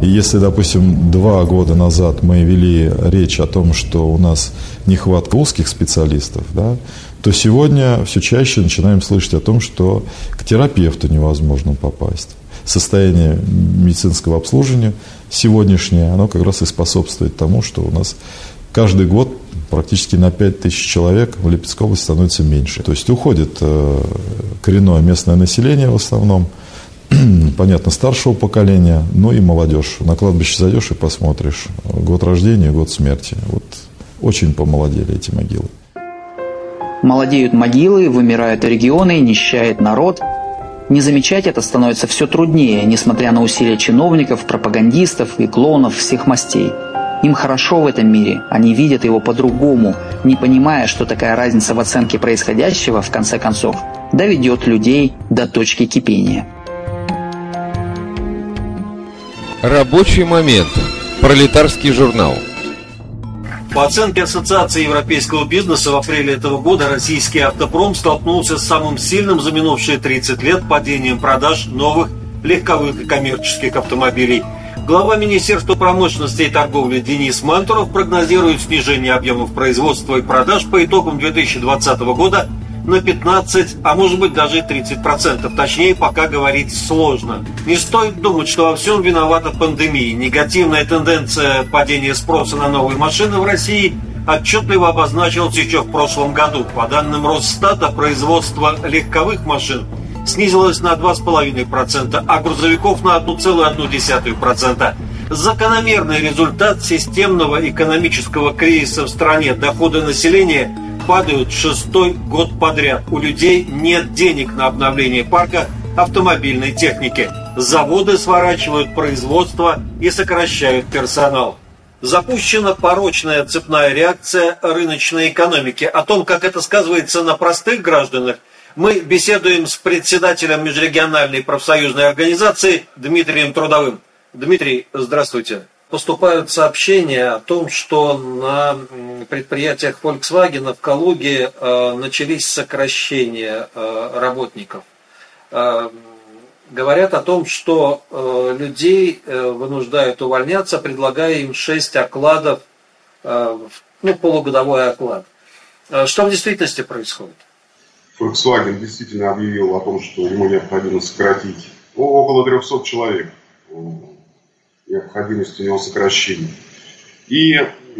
И если, допустим, два года назад мы вели речь о том, что у нас нехватка узких специалистов, да, то сегодня все чаще начинаем слышать о том, что к терапевту невозможно попасть. Состояние медицинского обслуживания сегодняшнее, оно как раз и способствует тому, что у нас каждый год практически на пять тысяч человек в Липецкой области становится меньше. То есть уходит э, коренное местное население в основном, понятно, старшего поколения, но и молодежь. На кладбище зайдешь и посмотришь. Год рождения, год смерти. Вот очень помолодели эти могилы. Молодеют могилы, вымирают регионы, нищает народ. Не замечать это становится все труднее, несмотря на усилия чиновников, пропагандистов и клоунов всех мастей. Им хорошо в этом мире, они видят его по-другому, не понимая, что такая разница в оценке происходящего, в конце концов, доведет людей до точки кипения. Рабочий момент. Пролетарский журнал. По оценке Ассоциации европейского бизнеса, в апреле этого года российский автопром столкнулся с самым сильным за минувшие тридцать лет падением продаж новых легковых и коммерческих автомобилей. Глава Министерства промышленности и торговли Денис Мантуров прогнозирует снижение объемов производства и продаж по итогам две тысячи двадцатого года на пятнадцать, а может быть даже и тридцать процентов. Точнее, пока говорить сложно. Не стоит думать, что во всем виновата пандемия. Негативная тенденция падения спроса на новые машины в России отчетливо обозначилась еще в прошлом году. По данным Росстата, производство легковых машин снизилось на два целых пять десятых процента, а грузовиков на одна целая одна десятая процента. Закономерный результат системного экономического кризиса в стране. Доходы населения падают шестой год подряд. У людей нет денег на обновление парка автомобильной техники. Заводы сворачивают производство и сокращают персонал. Запущена порочная цепная реакция рыночной экономики. О том, как это сказывается на простых гражданах, мы беседуем с председателем межрегиональной профсоюзной организации Дмитрием Трудовым. Дмитрий, здравствуйте. Поступают сообщения о том, что на предприятиях Volkswagen в Калуге э, начались сокращения э, работников. Э, говорят о том, что э, людей э, вынуждают увольняться, предлагая им шесть окладов, э, ну, полугодовой оклад. Э, что в действительности происходит? Volkswagen действительно объявил о том, что ему необходимо сократить около трехсот человек. Необходимость у него сокращения. И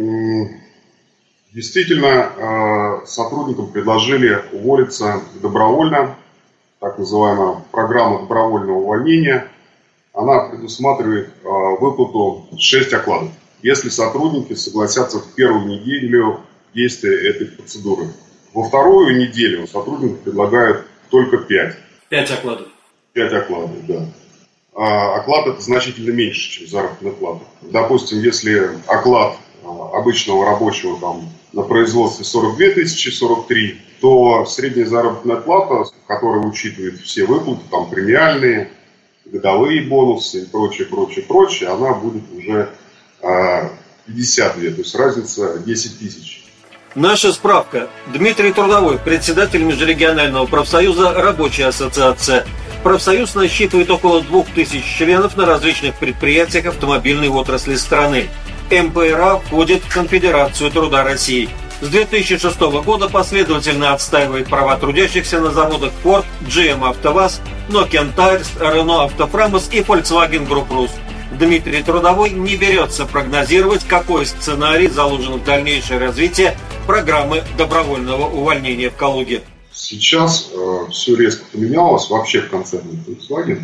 действительно сотрудникам предложили уволиться добровольно, так называемая программа добровольного увольнения. Она предусматривает выплату шесть окладов, если сотрудники согласятся в первую неделю действия этой процедуры. Во вторую неделю сотрудникам предлагают только пять. Пять окладов. Пять окладов, да. А оклад это значительно меньше, чем заработная плата. Допустим, если оклад обычного рабочего там, на производстве сорок две тысячи, сорок три, то средняя заработная плата, которая учитывает все выплаты, там премиальные, годовые бонусы и прочее, прочее, прочее, она будет уже пятьдесят две, то есть разница десять тысяч. Наша справка. Дмитрий Трудовой, председатель межрегионального профсоюза «Рабочая ассоциация». Профсоюз насчитывает около двух тысяч членов на различных предприятиях автомобильной отрасли страны. эм пэ эр а входит в Конфедерацию труда России. С две тысячи шестого года последовательно отстаивает права трудящихся на заводах Ford, джи эм «АвтоВАЗ», Nokian Tires, Renault «АвтоФрамос» и Volkswagen Group Rus. Дмитрий Трудовой не берется прогнозировать, какой сценарий заложен в дальнейшее развитие программы добровольного увольнения в Калуге. Сейчас э, все резко поменялось вообще в концерне Volkswagen.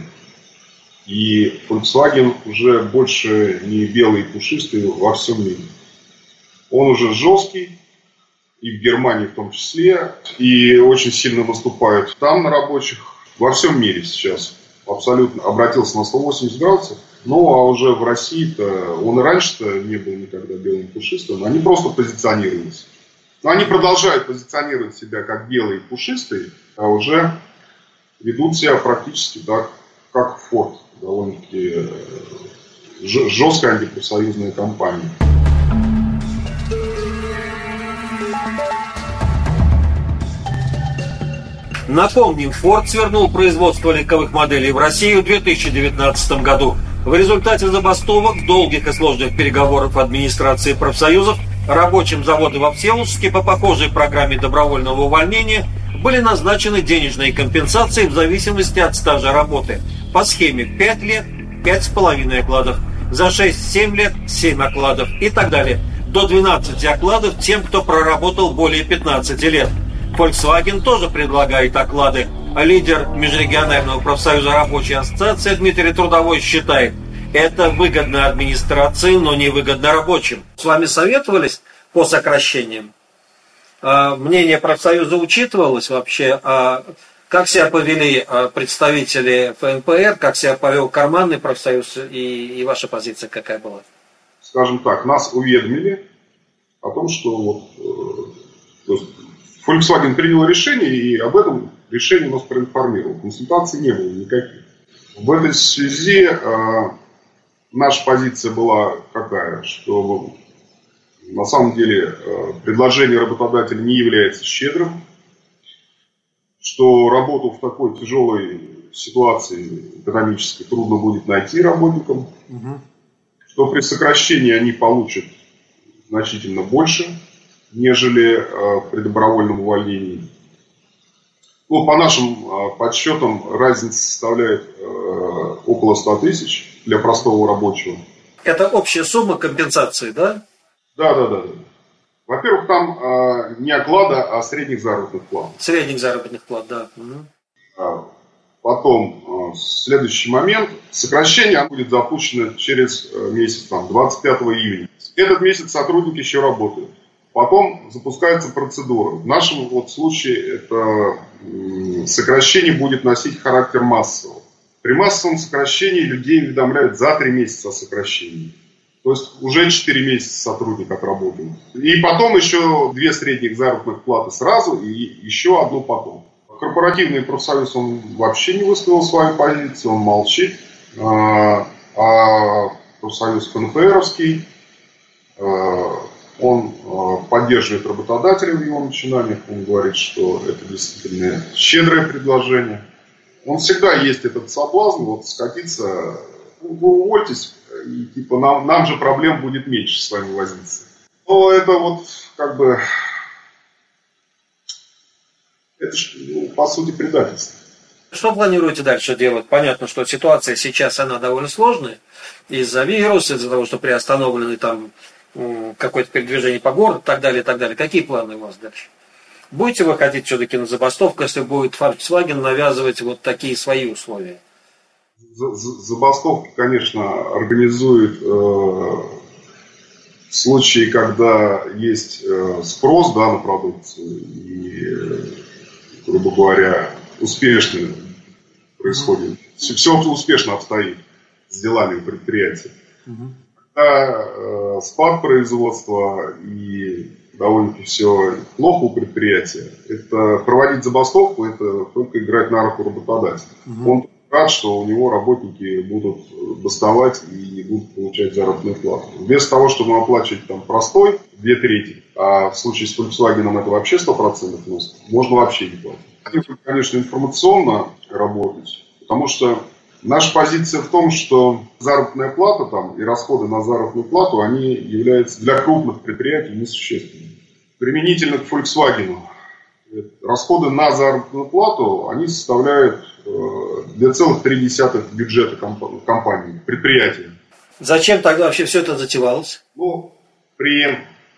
И Volkswagen уже больше не белый и пушистый во всем мире. Он уже жесткий, и в Германии в том числе, и очень сильно выступает там на рабочих. Во всем мире сейчас абсолютно обратился на сто восемьдесят градусов. Ну, а уже в России-то, он и раньше-то не был никогда белым и пушистым, они просто позиционировались. Но они продолжают позиционировать себя как белые и пушистые, а уже ведут себя практически так, как Ford. Довольно-таки жесткая антипрофсоюзная компания. Напомним, Ford свернул производство легковых моделей в России в две тысячи девятнадцатом году. В результате забастовок, долгих и сложных переговоров администрации профсоюзов, рабочим завода во Всеволожске по похожей программе добровольного увольнения были назначены денежные компенсации в зависимости от стажа работы. По схеме пять лет – пять с половиной окладов, за шесть-семь лет – семь окладов и так далее. До двенадцати окладов тем, кто проработал более пятнадцати лет. Volkswagen тоже предлагает оклады. А лидер Межрегионального профсоюза рабочей ассоциации Дмитрий Трудовой считает, это выгодно администрации, но не выгодно рабочим. С вами советовались по сокращениям? А, мнение профсоюза учитывалось вообще? А, как себя повели представители эф эн пэ эр, как себя повел карманный профсоюз и, и ваша позиция какая была? Скажем так, нас уведомили о том, что вот, э, Volkswagen принял решение, и об этом решение нас проинформировало. Консультаций не было никаких. В этой связи э, наша позиция была какая, что на самом деле э, предложение работодателя не является щедрым, что работу в такой тяжелой ситуации экономической трудно будет найти работникам, угу. Что при сокращении они получат значительно больше, нежели э, при добровольном увольнении. Ну, по нашим э, подсчетам, разница составляет э, около ста тысяч для простого рабочего. Это общая сумма компенсации, да? Да, да, да. да. Во-первых, там э, не оклада, а средних заработных плат. Средних заработных плат, да. Угу. А, потом, э, следующий момент. Сокращение будет запущено через э, месяц, там, двадцать пятого июня. Этот месяц сотрудники еще работают. Потом запускается процедура. В нашем вот случае это сокращение будет носить характер массового. При массовом сокращении людей уведомляют за три месяца о сокращении. То есть уже четыре месяца сотрудник отработает. И потом еще две средних заработных платы сразу и еще одну потом. Корпоративный профсоюз, он вообще не высказал свою позицию, он молчит. А профсоюз эф эн пэ эровский, он поддерживает работодателя в его начинаниях, он говорит, что это действительно щедрое предложение. Он всегда есть этот соблазн, вот скатиться, ну, вы увольтесь, и типа нам, нам же проблем будет меньше с вами возиться. Но это вот как бы, это ну, по сути предательство. Что планируете дальше делать? Понятно, что ситуация сейчас она довольно сложная из-за вируса, из-за того, что приостановлены там какое-то передвижение по городу и так далее, и так далее. Какие планы у вас дальше? Будете вы ходить все-таки на забастовку, если будет Volkswagen навязывать вот такие свои условия? Забастовки, конечно, организуют э, в случае, когда есть э, спрос, да, на продукцию и, э, грубо говоря, успешно происходит. Все, все успешно обстоит с делами предприятия. Mm-hmm. Когда э, спад производства и довольно-таки все плохо у предприятия, это проводить забастовку, это только играть на руку работодателя. Угу. Он рад, что у него работники будут бастовать и не будут получать заработную плату. Вместо того, чтобы оплачивать там простой, две трети, а в случае с Volkswagen это вообще сто процентов нос, можно вообще не платить. Конечно, информационно работать, потому что наша позиция в том, что заработная плата там, и расходы на заработную плату, они являются для крупных предприятий несущественными. Применительно к Volkswagen, расходы на заработную плату, они составляют две целых три десятых бюджета компании, предприятия. Зачем тогда вообще все это затевалось? Ну, при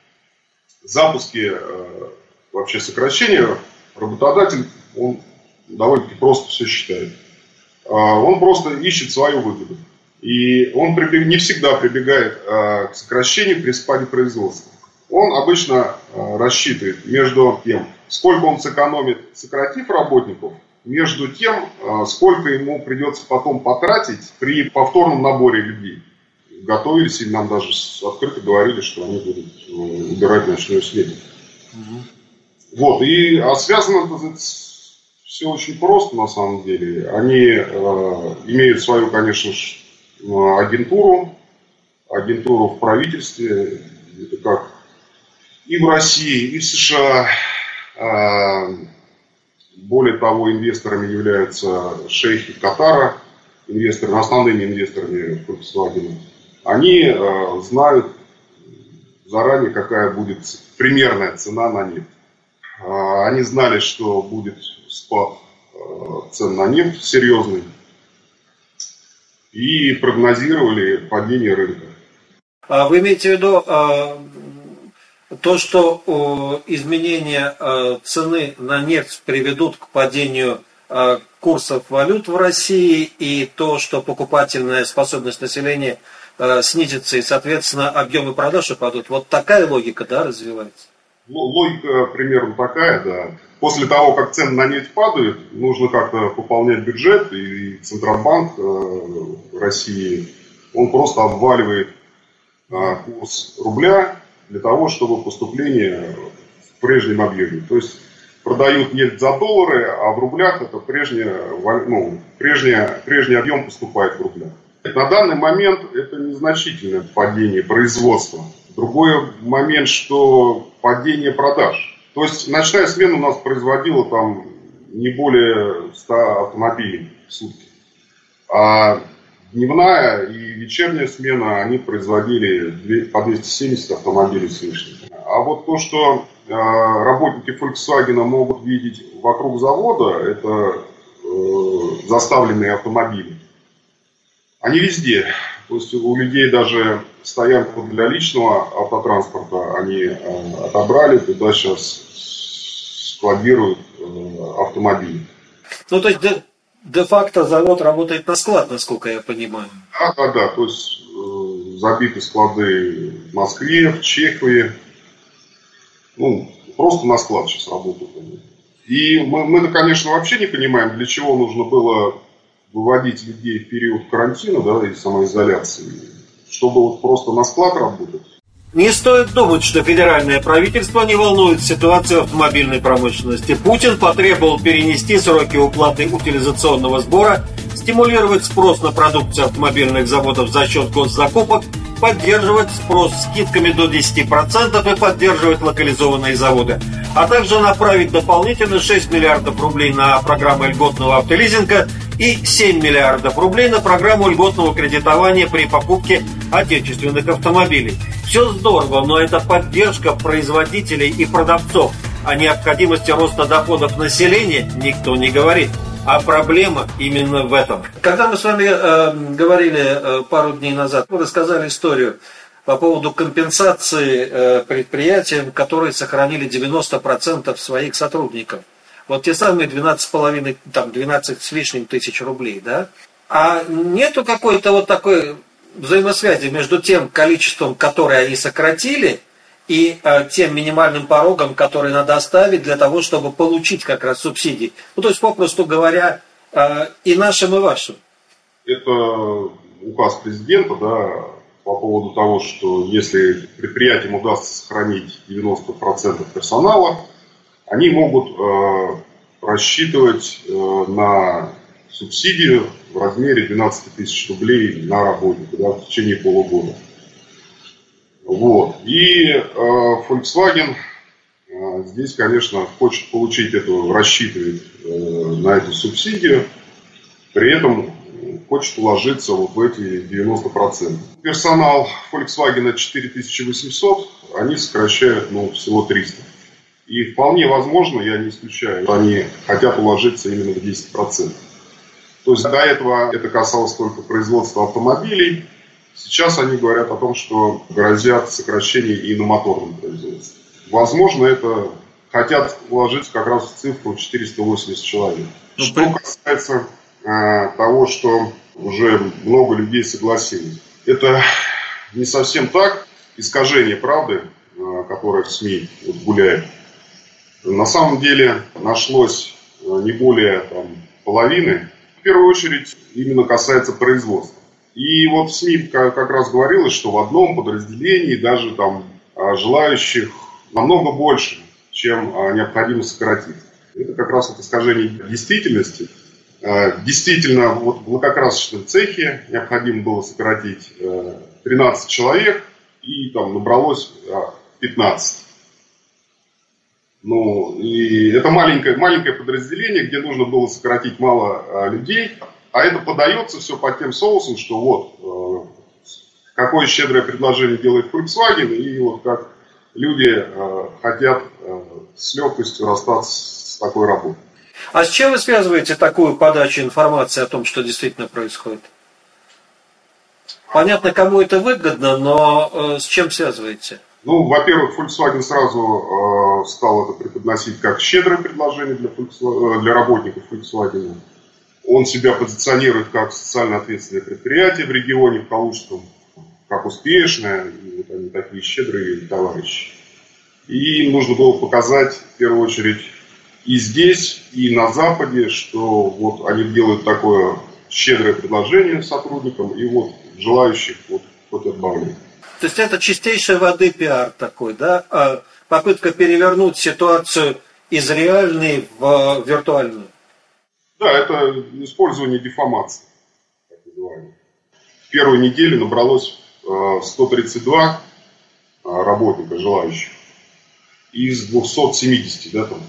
запуске вообще сокращения работодатель, он довольно-таки просто все считает. Он просто ищет свою выгоду. И он не всегда прибегает к сокращению при спаде производства. Он обычно рассчитывает между тем, сколько он сэкономит, сократив работников, между тем, сколько ему придется потом потратить при повторном наборе людей. Готовились, и нам даже открыто говорили, что они будут убирать ночной свет. Угу. Вот, и а связано это все очень просто на самом деле. Они э, имеют свою, конечно же, агентуру, агентуру в правительстве, это как и в России, и в США. Э, более того, инвесторами являются шейхи Катара, инвесторами, основными инвесторами Volkswagen, они э, знают заранее, какая будет примерная цена на нефть. Э, они знали, что будет спад э, цен на нефть серьезный, и прогнозировали падение рынка. Вы имеете в виду э, то, что э, изменения э, цены на нефть приведут к падению э, курсов валют в России, и то, что покупательная способность населения э, снизится, и, соответственно, объемы продаж упадут. Вот такая логика, да, развивается? Логика примерно такая, да. После того, как цены на нефть падают, нужно как-то пополнять бюджет, и Центробанк э, России, он просто обваливает э, курс рубля для того, чтобы поступление в прежнем объеме. То есть продают нефть за доллары, а в рублях это прежний, ну, прежний, прежний объем поступает в рублях. На данный момент это незначительное падение производства. Другой момент, что падение продаж. То есть ночная смена у нас производила там не более ста автомобилей в сутки. А дневная и вечерняя смена, они производили по двести семьдесят автомобилей с лишним. А вот то, что э, работники Volkswagen могут видеть вокруг завода, это э, заставленные автомобили. Они везде. То есть у людей даже стоянку для личного автотранспорта они э, отобрали, туда сейчас складируют э, автомобили. Ну, то есть де- де-факто завод работает на склад, насколько я понимаю. Да, да, да. То есть э, забиты склады в Москве, в Чехии. Ну, просто на склад сейчас работают. И мы, мы, конечно, вообще не понимаем, для чего нужно было выводить людей в период карантина, да, и самоизоляции, чтобы вот просто на склад работать. Не стоит думать, что федеральное правительство не волнует ситуацию автомобильной промышленности. Путин потребовал перенести сроки уплаты утилизационного сбора, стимулировать спрос на продукцию автомобильных заводов за счет госзакупок, поддерживать спрос скидками до десяти процентов и поддерживать локализованные заводы, а также направить дополнительно шесть миллиардов рублей на программу льготного автолизинга и семь миллиардов рублей на программу льготного кредитования при покупке отечественных автомобилей. Все здорово, но это поддержка производителей и продавцов. О необходимости роста доходов населения никто не говорит. А проблема именно в этом. Когда мы с вами э, говорили э, пару дней назад, вы рассказали историю по поводу компенсации э, предприятиям, которые сохранили девяносто процентов своих сотрудников. Вот те самые двенадцать с половиной, там двенадцать с лишним тысяч рублей, да? А нету какой-то вот такой взаимосвязи между тем количеством, которое они сократили, и э, тем минимальным порогом, который надо оставить для того, чтобы получить как раз субсидии. Ну, то есть, попросту говоря, э, и нашим, и вашим. Это указ президента, да, по поводу того, что если предприятиям удастся сохранить девяносто процентов персонала, они могут э, рассчитывать э, на субсидию в размере двенадцать тысяч рублей на работнику, да, в течение полугода. Вот. И э, Volkswagen э, здесь, конечно, хочет получить эту, рассчитывает э, на эту субсидию, при этом хочет уложиться вот в эти девяносто процентов. Персонал Volkswagen четыре тысячи восемьсот, они сокращают, ну, всего триста. И вполне возможно, я не исключаю, что они хотят уложиться именно в десять процентов. То есть до этого это касалось только производства автомобилей. Сейчас они говорят о том, что грозят сокращение и на моторном производстве. Возможно, это хотят вложиться как раз в цифру четыреста восемьдесят человек. Ну, что касается э, того, что уже много людей согласились. Это не совсем так. Искажение правды, э, которое в СМИ вот, гуляет. На самом деле нашлось не более там, половины. В первую очередь именно касается производства. И вот в СМИ как раз говорилось, что в одном подразделении даже там желающих намного больше, чем необходимо сократить. Это как раз вот искажение действительности. Действительно, вот в лакокрасочном цехе необходимо было сократить тринадцать человек, и там набралось пятнадцать. Ну, и это маленькое, маленькое подразделение, где нужно было сократить мало людей, а это подается все под тем соусом, что вот какое щедрое предложение делает Volkswagen, и вот как люди хотят с легкостью расстаться с такой работой. А с чем вы связываете такую подачу информации о том, что действительно происходит? Понятно, кому это выгодно, но э, с чем связываете? Ну, во-первых, Volkswagen сразу э, стал это преподносить как щедрое предложение для, Volkswagen, для работников Volkswagen. Он себя позиционирует как социально ответственное предприятие в регионе, в Калужском, как успешное, и вот они такие щедрые товарищи. И им нужно было показать, в первую очередь, и здесь, и на Западе, что вот они делают такое щедрое предложение сотрудникам, и вот желающих вот, вот отбавлять. То есть это чистейшей воды пиар такой, да? Попытка перевернуть ситуацию из реальной в виртуальную. Да, это использование дефамации, так называемой. В первую неделю набралось сто тридцать два работника желающих из двухсот семидесяти, да, там.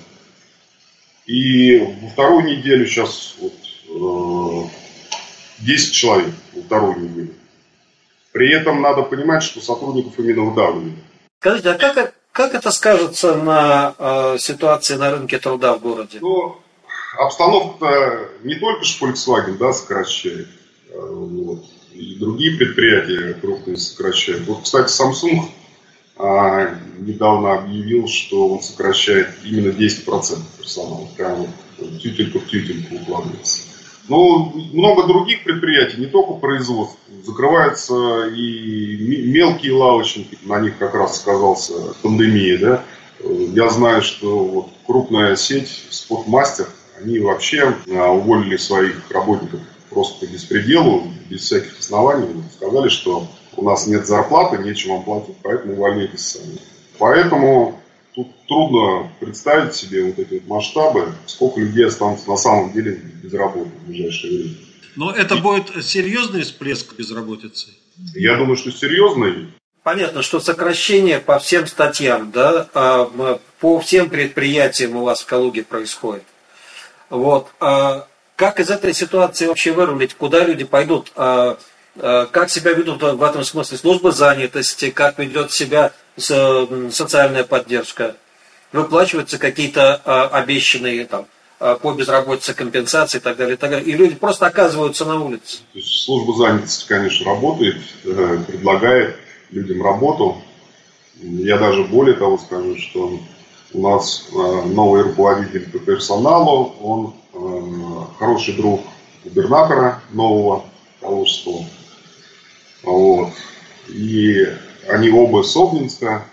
И во вторую неделю сейчас вот, десять человек во вторую неделю. При этом надо понимать, что сотрудников именно выдавливают. Скажите, а как, как это скажется на э, ситуации на рынке труда в городе? Ну, обстановка не только же Volkswagen, да, сокращает, э, вот, и другие предприятия крупные сокращают. Вот, кстати, Samsung э, недавно объявил, что он сокращает именно десять процентов персонала. Прямо вот, тютелька в тютельку укладывается. Но много других предприятий, не только производство, закрываются и мелкие лавочники, на них как раз сказался пандемия, да. Я знаю, что вот крупная сеть Спортмастер, они вообще уволили своих работников просто по беспределу, без всяких оснований. Сказали, что у нас нет зарплаты, нечем вам платить, поэтому увольняйтесь сами. Поэтому тут трудно представить себе вот эти вот масштабы, сколько людей останутся на самом деле без работы в ближайшее время. Но это будет серьезный всплеск безработицы? Я думаю, что серьезный. Понятно, что сокращение по всем статьям, да, по всем предприятиям у вас в Калуге происходит. Вот. Как из этой ситуации вообще вырулить? Куда люди пойдут? Как себя ведут в этом смысле службы занятости? Как ведет себя социальная поддержка? Выплачиваются какие-то обещанные там по безработице компенсации и так далее, и так далее. И люди просто оказываются на улице. То есть служба занятости, конечно, работает, предлагает людям работу. Я даже более того скажу, что у нас новый руководитель по персоналу, он хороший друг губернатора нового Калужского. Вот. И они оба с Обнинска.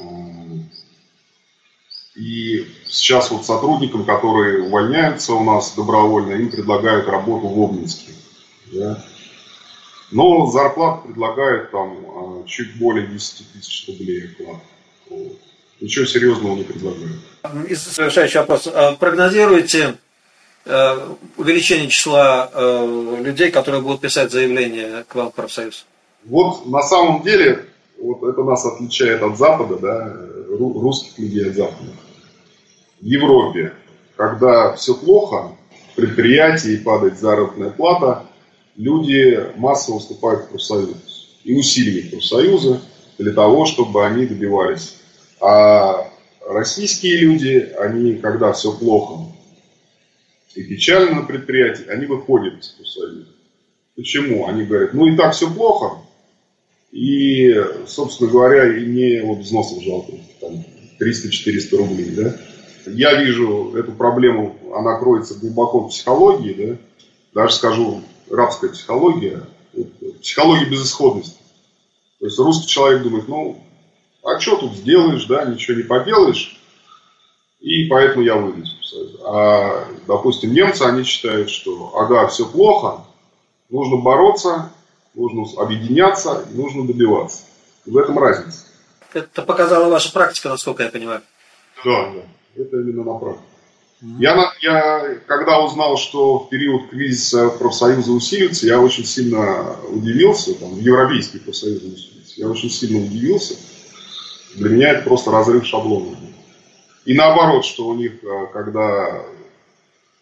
И сейчас вот сотрудникам, которые увольняются у нас добровольно, им предлагают работу в Обнинске. Да? Но зарплату предлагают там чуть более десять тысяч рублей оклад. Вот. Ничего серьезного не предлагают. И завершающий вопрос. Прогнозируете увеличение числа людей, которые будут писать заявление к вам в профсоюз? Вот на самом деле, вот это нас отличает от Запада, да, русских людей от западных. В Европе, когда все плохо, в предприятии падает заработная плата, люди массово вступают в профсоюз и усиливают профсоюзы для того, чтобы они добивались. А российские люди, они, когда все плохо и печально на предприятии, они выходят из профсоюза. Почему? Они говорят, ну и так все плохо, и, собственно говоря, и мне вот взносов жалко, там, триста-четыреста рублей, да. Я вижу эту проблему, она кроется глубоко в психологии, да, даже скажу, рабская психология, психология безысходности. То есть русский человек думает, ну, а что тут сделаешь, да, ничего не поделаешь, и поэтому я выйду из профсоюза. А, допустим, немцы, они считают, что, ага, все плохо, нужно бороться, нужно объединяться, нужно добиваться. И в этом разница. Это показала ваша практика, насколько я понимаю. Да, да. Это именно на практике. Mm-hmm. Я, я, когда узнал, что в период кризиса профсоюзы усилятся, я очень сильно удивился, там, европейские профсоюзы усилятся, я очень сильно удивился. Для меня это просто разрыв шаблона. И наоборот, что у них, когда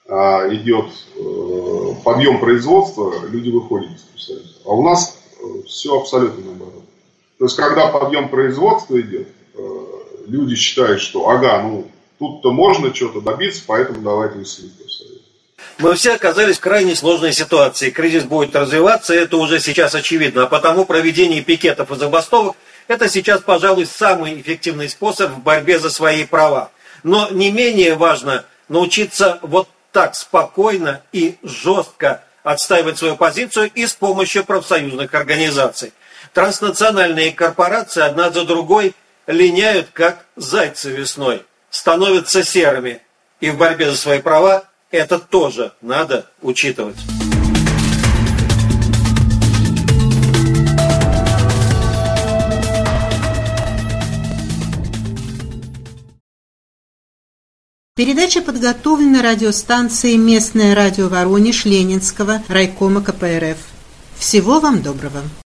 идет подъем производства, люди выходят из профсоюза. А у нас все абсолютно наоборот. То есть, когда подъем производства идет, люди считают, что ага, ну тут-то можно что-то добиться, поэтому давайте усилить профсоюз. Мы все оказались в крайне сложной ситуации. Кризис будет развиваться, это уже сейчас очевидно. А потому проведение пикетов и забастовок – это сейчас, пожалуй, самый эффективный способ в борьбе за свои права. Но не менее важно научиться вот так спокойно и жестко отстаивать свою позицию и с помощью профсоюзных организаций. Транснациональные корпорации одна за другой линяют, как зайцы весной, становятся серыми. И в борьбе за свои права это тоже надо учитывать. Передача подготовлена радиостанцией «Местное радио Воронеж» Ленинского райкома ка пэ эр эф. Всего вам доброго.